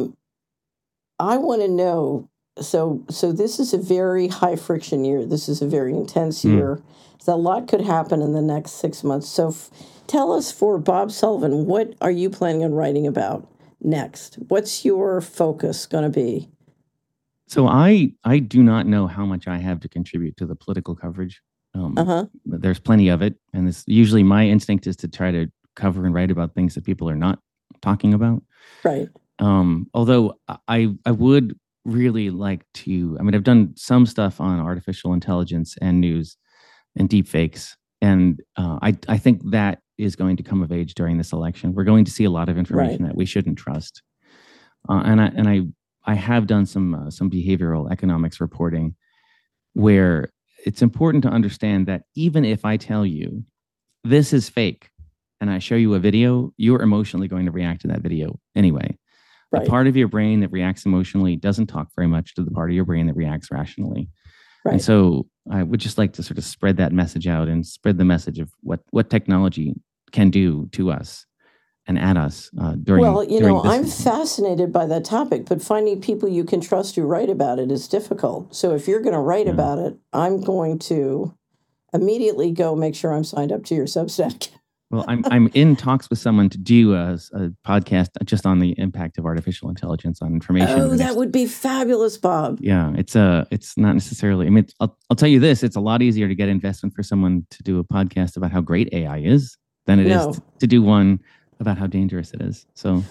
I want to know, so this is a very high friction year. This is a very intense year. So a lot could happen in the next 6 months. So tell us, for Bob Sullivan, what are you planning on writing about next? What's your focus going to be? So I do not know how much I have to contribute to the political coverage. There's plenty of it. And it's usually my instinct is to try to cover and write about things that people are not talking about. Right. Although I would really like to, I've done some stuff on artificial intelligence and news and deep fakes. And I think that is going to come of age during this election. We're going to see a lot of information that we shouldn't trust. And I have done some behavioral economics reporting where it's important to understand that even if I tell you this is fake and I show you a video, you're emotionally going to react to that video anyway. The part of your brain that reacts emotionally doesn't talk very much to the part of your brain that reacts rationally. Right. And so I would just like to sort of spread that message out and spread the message of what technology can do to us and at us during. Well, I'm fascinated by that topic, but finding people you can trust who write about it is difficult. So if you're going to write about it, I'm going to immediately go make sure I'm signed up to your Substack. Well, I'm in talks with someone to do a podcast just on the impact of artificial intelligence on information. Oh, that would be fabulous, Bob. Yeah, it's not necessarily. I'll tell you this: it's a lot easier to get investment for someone to do a podcast about how great AI is than it is to do one about how dangerous it is. So,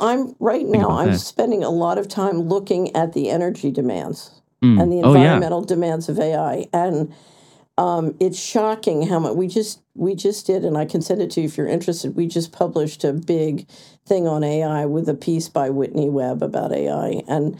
I'm spending a lot of time looking at the energy demands and the environmental demands of AI, and it's shocking how much we just did, and I can send it to you if you're interested. We just published a big thing on AI with a piece by Whitney Webb about AI,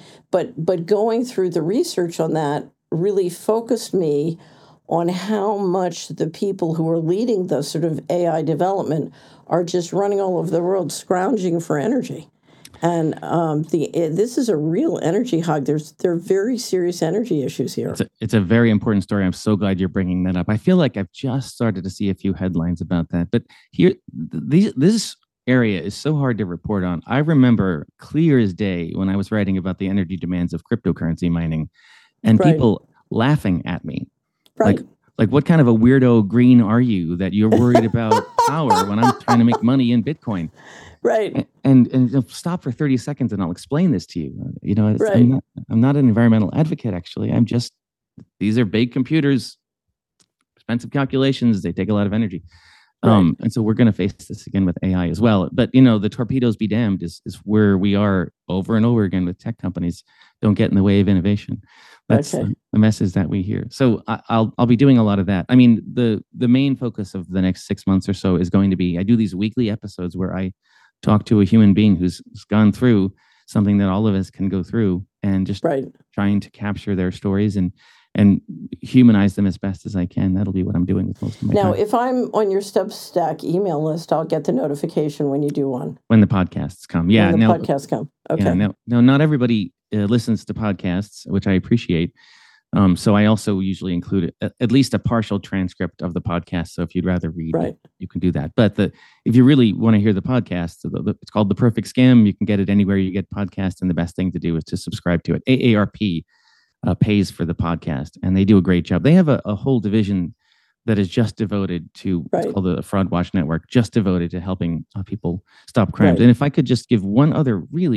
but going through the research on that really focused me on how much the people who are leading the sort of AI development are just running all over the world scrounging for energy. And this is a real energy hog. There are very serious energy issues here. It's a very important story. I'm so glad you're bringing that up. I feel like I've just started to see a few headlines about that. But here, this area is so hard to report on. I remember clear as day when I was writing about the energy demands of cryptocurrency mining, and people laughing at me. Right. Like, what kind of a weirdo green are you that you're worried about power when I'm trying to make money in Bitcoin? Right. And stop for 30 seconds and I'll explain this to you. I'm not an environmental advocate, actually. These are big computers, expensive calculations. They take a lot of energy. And so we're going to face this again with AI as well. But, the torpedoes be damned is where we are over and over again with tech companies. Don't get in the way of innovation. That's the message that we hear. So I'll be doing a lot of that. The main focus of the next 6 months or so is going to be, I do these weekly episodes where I talk to a human being who's gone through something that all of us can go through, and just trying to capture their stories and humanize them as best as I can. That'll be what I'm doing with most of my time. Now, if I'm on your Substack email list, I'll get the notification when you do one. When the podcasts come. Yeah. When the podcasts come. Okay. Yeah, now, not everybody listens to podcasts, which I appreciate. So I also usually include at least a partial transcript of the podcast. So if you'd rather read it, you can do that. But if you really want to hear the podcast, it's called The Perfect Scam. You can get it anywhere you get podcasts. And the best thing to do is to subscribe to it. AARP pays for the podcast, and they do a great job. They have a whole division that is just devoted to, it's called the Fraud Watch Network, just devoted to helping people stop crimes. And if I could just give one other really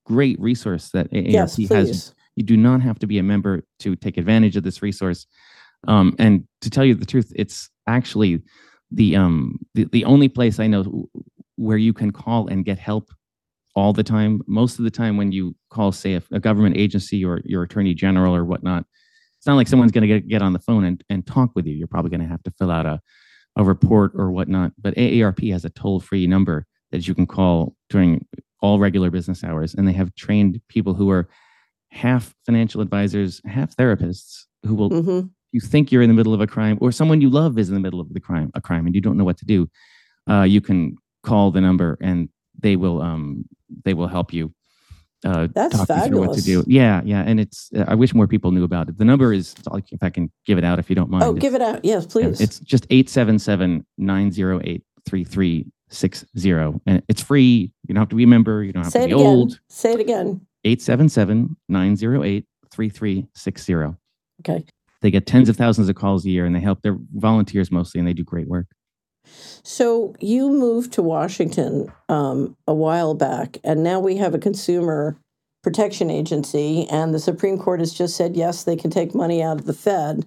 great resource that AARP Yes, has. please. You do not have to be a member to take advantage of this resource. And to tell you the truth, it's actually the only place I know where you can call and get help all the time. Most of the time when you call, say, a government agency or your attorney general or whatnot, it's not like someone's going to get on the phone and talk with you. You're probably going to have to fill out a report or whatnot. But AARP has a toll-free number that you can call during all regular business hours. And they have trained people who are half financial advisors, half therapists who will, you think you're in the middle of a crime or someone you love is in the middle of a crime and you don't know what to do. You can call the number and they will help you. That's talk you through what to fabulous. do. Yeah. And it's, I wish more people knew about it. The number is, if I can give it out, if you don't mind. Oh, give it out. Yes, please. It's just 877-908-3360. And it's free. You don't have to be a member. You don't have Say to it be again. old. Say it again. 877-908-3360. Okay. They get tens of thousands of calls a year and they help their volunteers mostly and they do great work. So you moved to Washington a while back, and now we have a consumer protection agency, and the Supreme Court has just said, yes, they can take money out of the Fed.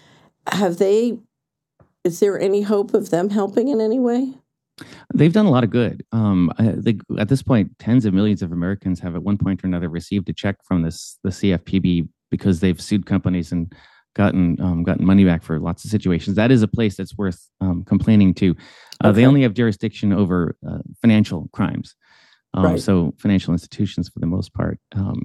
Is there any hope of them helping in any way? They've done a lot of good. At this point, tens of millions of Americans have at one point or another received a check from the CFPB because they've sued companies and gotten money back for lots of situations. That is a place that's worth complaining to. They only have jurisdiction over financial crimes, Right. so financial institutions for the most part.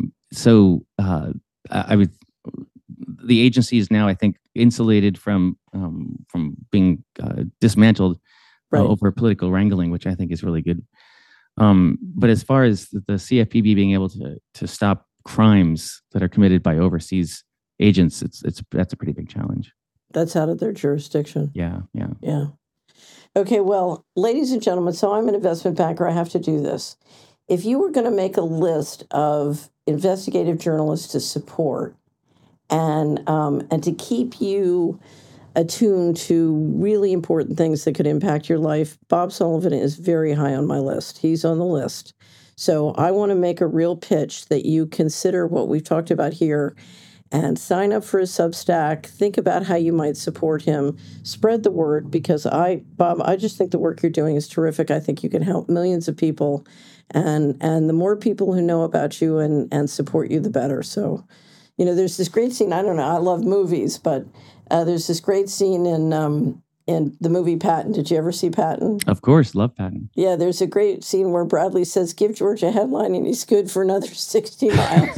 The agency is now, I think, insulated from being dismantled Right. over political wrangling, which I think is really good. But as far as the CFPB being able to stop crimes that are committed by overseas agents, that's a pretty big challenge. That's out of their jurisdiction. Yeah. Yeah. Okay, well, ladies and gentlemen, so I'm an investment banker. I have to do this. If you were going to make a list of investigative journalists to support and to keep you attuned to really important things that could impact your life, Bob Sullivan is very high on my list. He's on the list. So I want to make a real pitch that you consider what we've talked about here and sign up for his Substack. Think about how you might support him. Spread the word, because Bob, I just think the work you're doing is terrific. I think you can help millions of people, and the more people who know about you and support you, the better. So, there's this great scene. I don't know. I love movies, but there's this great scene in the movie Patton. Did you ever see Patton? Of course, love Patton. Yeah, there's a great scene where Bradley says, "Give George a headline, and he's good for another 60 miles."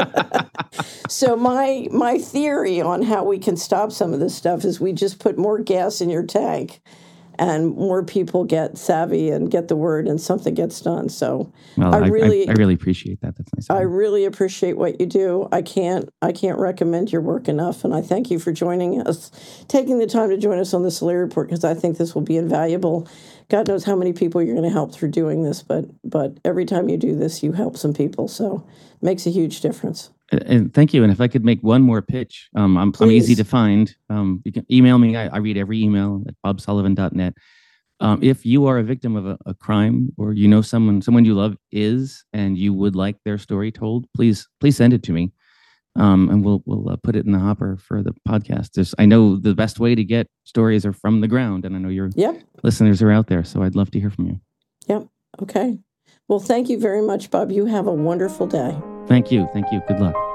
So my theory on how we can stop some of this stuff is we just put more gas in your tank, and more people get savvy and get the word, and something gets done. So Well, I really appreciate that. That's nice. I really appreciate what you do. I can't recommend your work enough, and I thank you for joining us, taking the time to join us on the Solari Report, because I think this will be invaluable. God knows how many people you're going to help through doing this, but every time you do this, you help some people, so it makes a huge difference. And thank you. And if I could make one more pitch, I'm easy to find. You can email me. I read every email at bobsullivan.net. If you are a victim of a crime, or someone you love is, and you would like their story told, please send it to me, and we'll put it in the hopper for the podcast. I know the best way to get stories are from the ground, and I know your listeners are out there, so I'd love to hear from you. Yep. Okay. Well, thank you very much, Bob. You have a wonderful day. Thank you. Good luck.